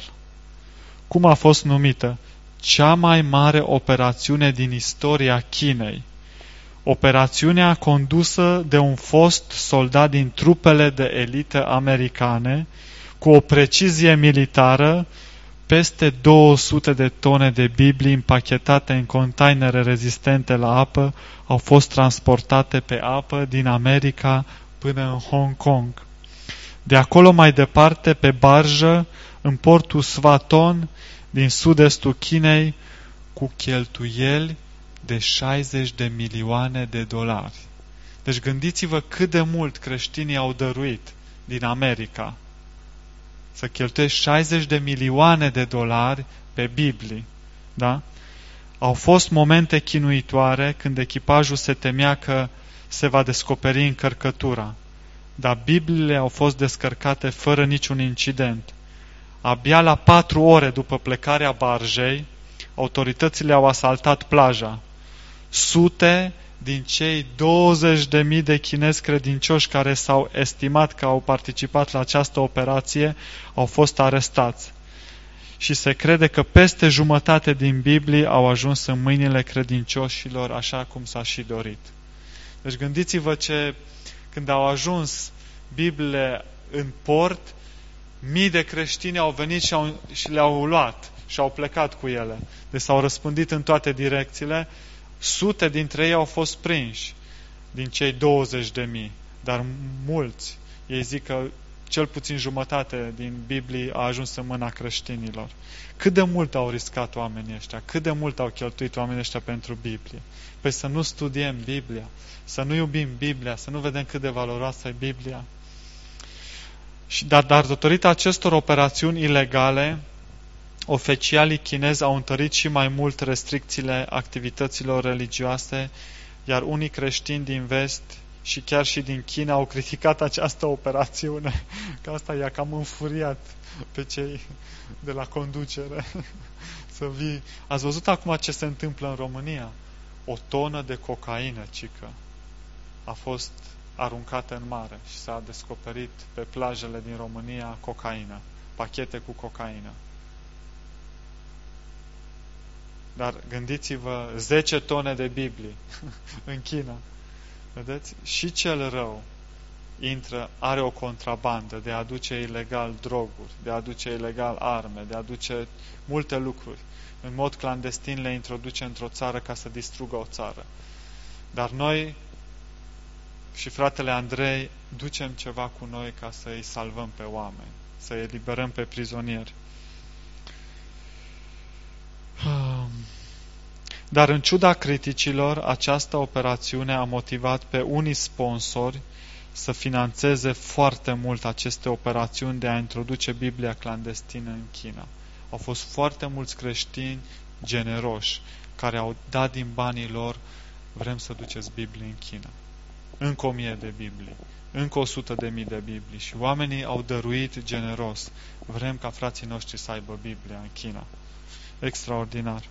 Cum a fost numită? Cea mai mare operațiune din istoria Chinei. Operațiunea condusă de un fost soldat din trupele de elită americane, cu o precizie militară, peste 200 de tone de Biblii împachetate în containere rezistente la apă au fost transportate pe apă din America până în Hong Kong. De acolo mai departe, pe barjă, în portul Swaton, din sud-estul Chinei, cu cheltuieli de 60 de milioane de dolari. Deci gândiți-vă cât de mult creștinii au dăruit din America. Să cheltuie 60 de milioane de dolari pe Biblii. Da? Au fost momente chinuitoare când echipajul se temea că se va descoperi încărcătura. Dar Bibliile au fost descărcate fără niciun incident. Abia la 4 ore după plecarea barjei, autoritățile au asaltat plaja. Sute din cei 20.000 de chinezi credincioși care s-au estimat că au participat la această operație au fost arestați. Și se crede că peste jumătate din Biblii au ajuns în mâinile credincioșilor așa cum s-a și dorit. Deci gândiți-vă când au ajuns Bibliile în port, mii de creștini au venit și le-au luat și au plecat cu ele. Deci s-au răspândit în toate direcțiile. Sute dintre ei au fost prinși din cei 20.000, dar mulți, ei zic că cel puțin jumătate din Biblie a ajuns în mâna creștinilor. Cât de mult au riscat oamenii ăștia, cât de mult au cheltuit oamenii ăștia pentru Biblie. Păi să nu studiem Biblia, să nu iubim Biblia, să nu vedem cât de valoroasă e Biblia. Dar datorită acestor operațiuni ilegale, oficialii chinezi au întărit și mai mult restricțiile activităților religioase, iar unii creștini din vest și chiar și din China au criticat această operațiune, că asta i-a cam înfuriat pe cei de la conducere. Să vii. Ați văzut acum ce se întâmplă în România? O tonă de cocaină, cică, a fost aruncată în mare și s-a descoperit pe plajele din România cocaină, pachete cu cocaină. Dar gândiți-vă, 10 tone de Biblie în China. Vedeți? Și cel rău are o contrabandă de a aduce ilegal droguri, de a aduce ilegal arme, de a aduce multe lucruri. În mod clandestin le introduce într-o țară ca să distrugă o țară. Dar noi și fratele Andrei ducem ceva cu noi ca să îi salvăm pe oameni, să îi eliberăm pe prizonieri. Dar în ciuda criticilor, această operațiune a motivat pe unii sponsori să finanțeze foarte mult aceste operațiuni de a introduce Biblia clandestină în China. Au fost foarte mulți creștini generoși care au dat din banii lor: vrem să duceți Biblie în China. Încă 1000 de Biblii, încă 100.000 de Biblii. Și oamenii au dăruit generos. Vrem ca frații noștri să aibă Biblia în China. Extraordinar.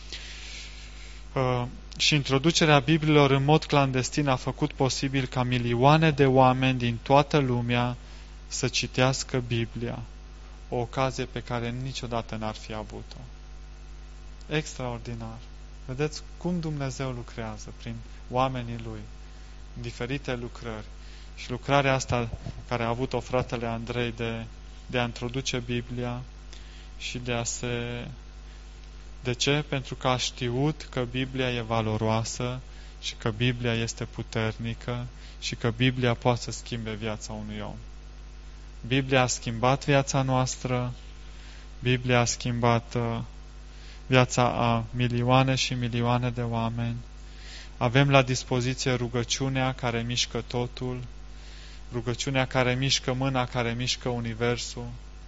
Și introducerea Bibliilor în mod clandestin a făcut posibil ca milioane de oameni din toată lumea să citească Biblia. O ocazie pe care niciodată n-ar fi avut-o. Extraordinar. Vedeți cum Dumnezeu lucrează prin oamenii Lui, în diferite lucrări. Și lucrarea asta care a avut-o fratele Andrei de a introduce Biblia și de a se... De ce? Pentru că a știut că Biblia e valoroasă și că Biblia este puternică și că Biblia poate să schimbe viața unui om. Biblia a schimbat viața noastră, Biblia a schimbat viața a milioane și milioane de oameni. Avem la dispoziție rugăciunea care mișcă totul, rugăciunea care mișcă mâna, care mișcă universul.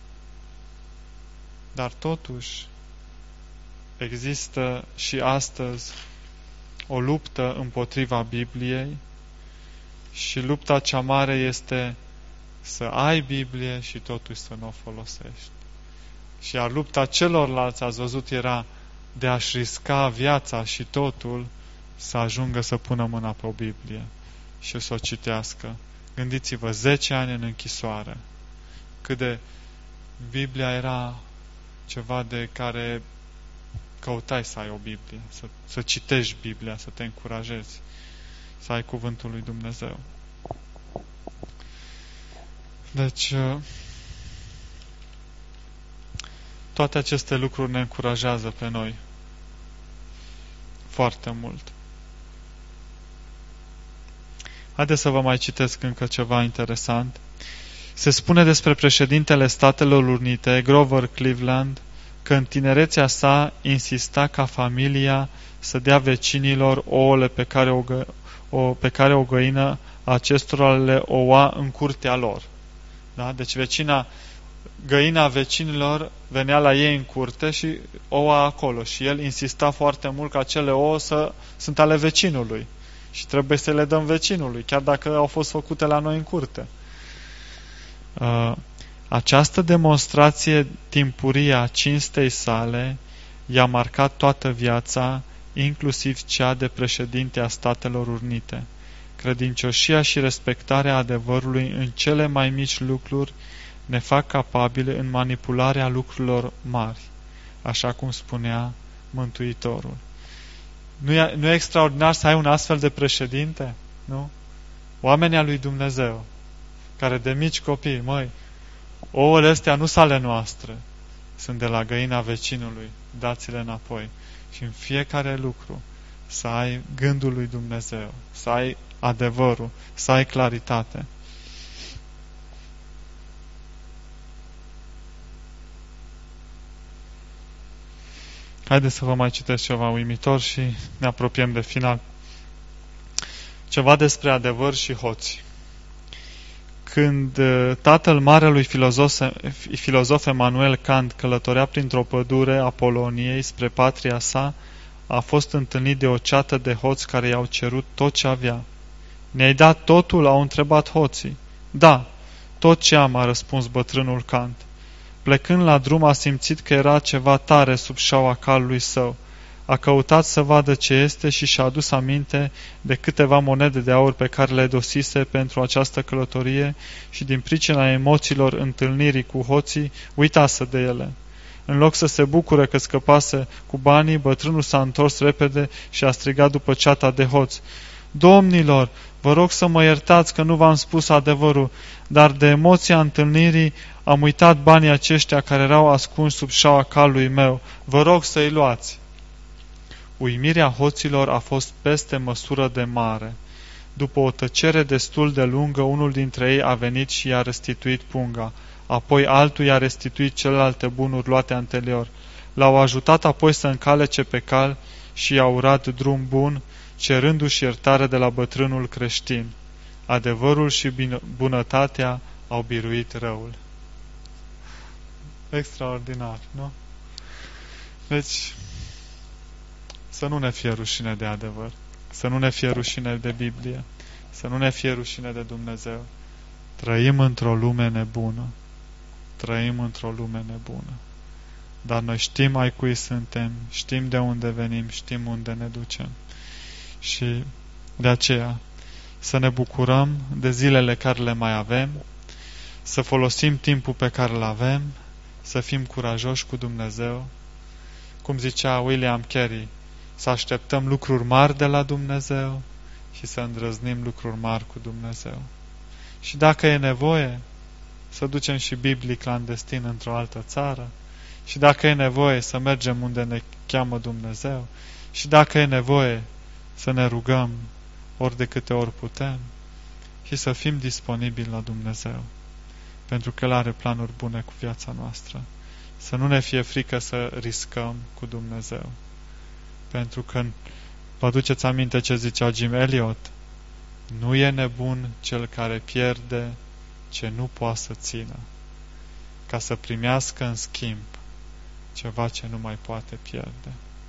Dar totuși există și astăzi o luptă împotriva Bibliei și lupta cea mare este să ai Biblie și totuși să nu o folosești. Și iar lupta celorlalți, ați văzut, era de a-și risca viața și totul să ajungă să pună mâna pe o Biblie și să o citească. Gândiți-vă, 10 ani în închisoare. Cât de Biblia era ceva de care căutai să ai o Biblie, să citești Biblia, să te încurajezi, să ai cuvântul lui Dumnezeu. Deci, toate aceste lucruri ne încurajează pe noi foarte mult. Haideți să vă mai citesc încă ceva interesant. Se spune despre președintele Statelor Unite, Grover Cleveland, că în tinerețea sa insista ca familia să dea vecinilor ouăle pe care o găină acestora le oua în curtea lor. Da? Deci găina vecinilor venea la ei în curte și oua acolo și el insista foarte mult că acele ouă sunt ale vecinului și trebuie să le dăm vecinului, chiar dacă au fost făcute la noi în curte. Această demonstrație timpurie a cinstei sale i-a marcat toată viața, inclusiv cea de președinte a Statelor Unite. Credincioșia și respectarea adevărului în cele mai mici lucruri ne fac capabili în manipularea lucrurilor mari, așa cum spunea Mântuitorul. Nu e extraordinar să ai un astfel de președinte? Nu? Oamenii lui Dumnezeu, care de mici copii, ouăle astea nu sunt ale noastre, sunt de la găina vecinului, dați-le înapoi. Și în fiecare lucru să ai gândul lui Dumnezeu, să ai adevărul, să ai claritate. Haideți să vă mai citesc ceva uimitor și ne apropiem de final. Ceva despre adevăr și hoți. Când tatăl marelui filozof Emanuel Kant călătorea printr-o pădure a Poloniei spre patria sa, a fost întâlnit de o ceată de hoți care i-au cerut tot ce avea. Ne-ai dat totul? Au întrebat hoții. Da, tot ce am, a răspuns bătrânul Kant. Plecând la drum a simțit că era ceva tare sub șaua calului său. A căutat să vadă ce este și și-a adus aminte de câteva monede de aur pe care le dosise pentru această călătorie și din pricina emoțiilor întâlnirii cu hoții uitase de ele. În loc să se bucure că scăpase cu banii, bătrânul s-a întors repede și a strigat după ceata de hoți. Domnilor, vă rog să mă iertați că nu v-am spus adevărul, dar de emoția întâlnirii am uitat banii aceștia care erau ascunși sub șaua calului meu. Vă rog să-i luați. Uimirea hoților a fost peste măsură de mare. După o tăcere destul de lungă, unul dintre ei a venit și i-a restituit punga. Apoi altul i-a restituit celelalte bunuri luate anterior. L-au ajutat apoi să încalece pe cal și i-a urat drum bun, cerându-și iertare de la bătrânul creștin. Adevărul și bunătatea au biruit răul. Extraordinar, nu? Deci, să nu ne fie rușine de adevăr, să nu ne fie rușine de Biblie, să nu ne fie rușine de Dumnezeu. Trăim într-o lume nebună. Trăim într-o lume nebună. Dar noi știm ai cui suntem, știm de unde venim, știm unde ne ducem. Și de aceea să ne bucurăm de zilele care le mai avem, să folosim timpul pe care îl avem, să fim curajoși cu Dumnezeu. Cum zicea William Carey, să așteptăm lucruri mari de la Dumnezeu și să îndrăznim lucruri mari cu Dumnezeu. Și dacă e nevoie, să ducem și Biblii clandestin într-o altă țară. Și dacă e nevoie, să mergem unde ne cheamă Dumnezeu. Și dacă e nevoie, să ne rugăm ori de câte ori putem și să fim disponibili la Dumnezeu. Pentru că El are planuri bune cu viața noastră. Să nu ne fie frică să riscăm cu Dumnezeu. Pentru că vă duceți aminte ce zicea Jim Elliot? Nu e nebun cel care pierde ce nu poate să țină, ca să primească în schimb ceva ce nu mai poate pierde.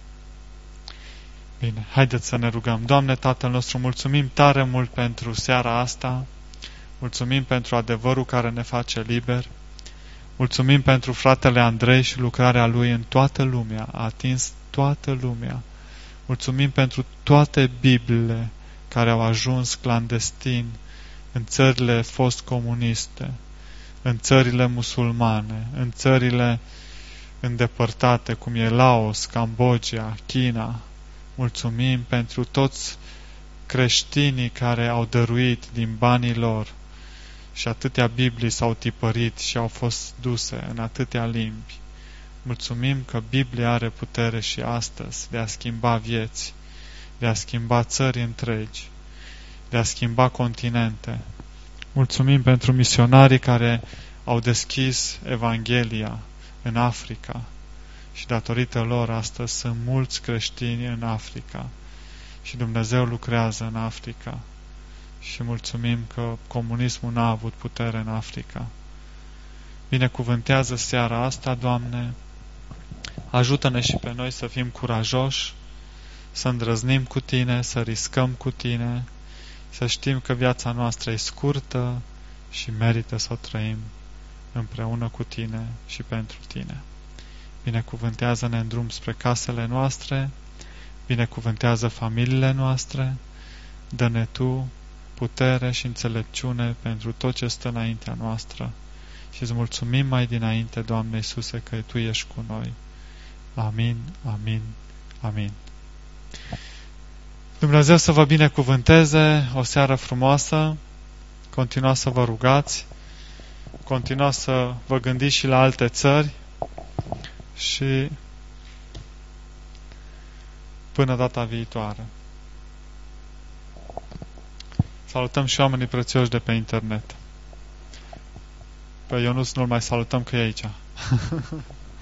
Bine, haideți să ne rugăm. Doamne, Tatăl nostru, mulțumim tare mult pentru seara asta, mulțumim pentru adevărul care ne face liber, mulțumim pentru fratele Andrei și lucrarea lui în toată lumea, a atins toată lumea. Mulțumim pentru toate Bibliile care au ajuns clandestin în țările fost comuniste, în țările musulmane, în țările îndepărtate, cum e Laos, Cambodgia, China. Mulțumim pentru toți creștinii care au dăruit din banii lor și atâtea Biblii s-au tipărit și au fost duse în atâtea limbi. Mulțumim că Biblia are putere și astăzi de a schimba vieți, de a schimba țări întregi, de a schimba continente. Mulțumim pentru misionarii care au deschis Evanghelia în Africa și datorită lor astăzi sunt mulți creștini în Africa și Dumnezeu lucrează în Africa și mulțumim că comunismul n-a avut putere în Africa. Binecuvântează seara asta, Doamne, ajută-ne și pe noi să fim curajoși, să îndrăznim cu Tine, să riscăm cu Tine, să știm că viața noastră e scurtă și merită să o trăim împreună cu Tine și pentru Tine. Binecuvântează-ne în drum spre casele noastre, binecuvântează familiile noastre, dă-ne Tu putere și înțelepciune pentru tot ce stă înaintea noastră și îți mulțumim mai dinainte, Doamne Iisuse, că Tu ești cu noi. Amin, amin, amin. Dumnezeu să vă binecuvânteze, o seară frumoasă, continuați să vă rugați, continuați să vă gândiți și la alte țări și până data viitoare. Salutăm și oamenii prețioși de pe internet. Pe Ionuț nu-l mai salutăm că e aici.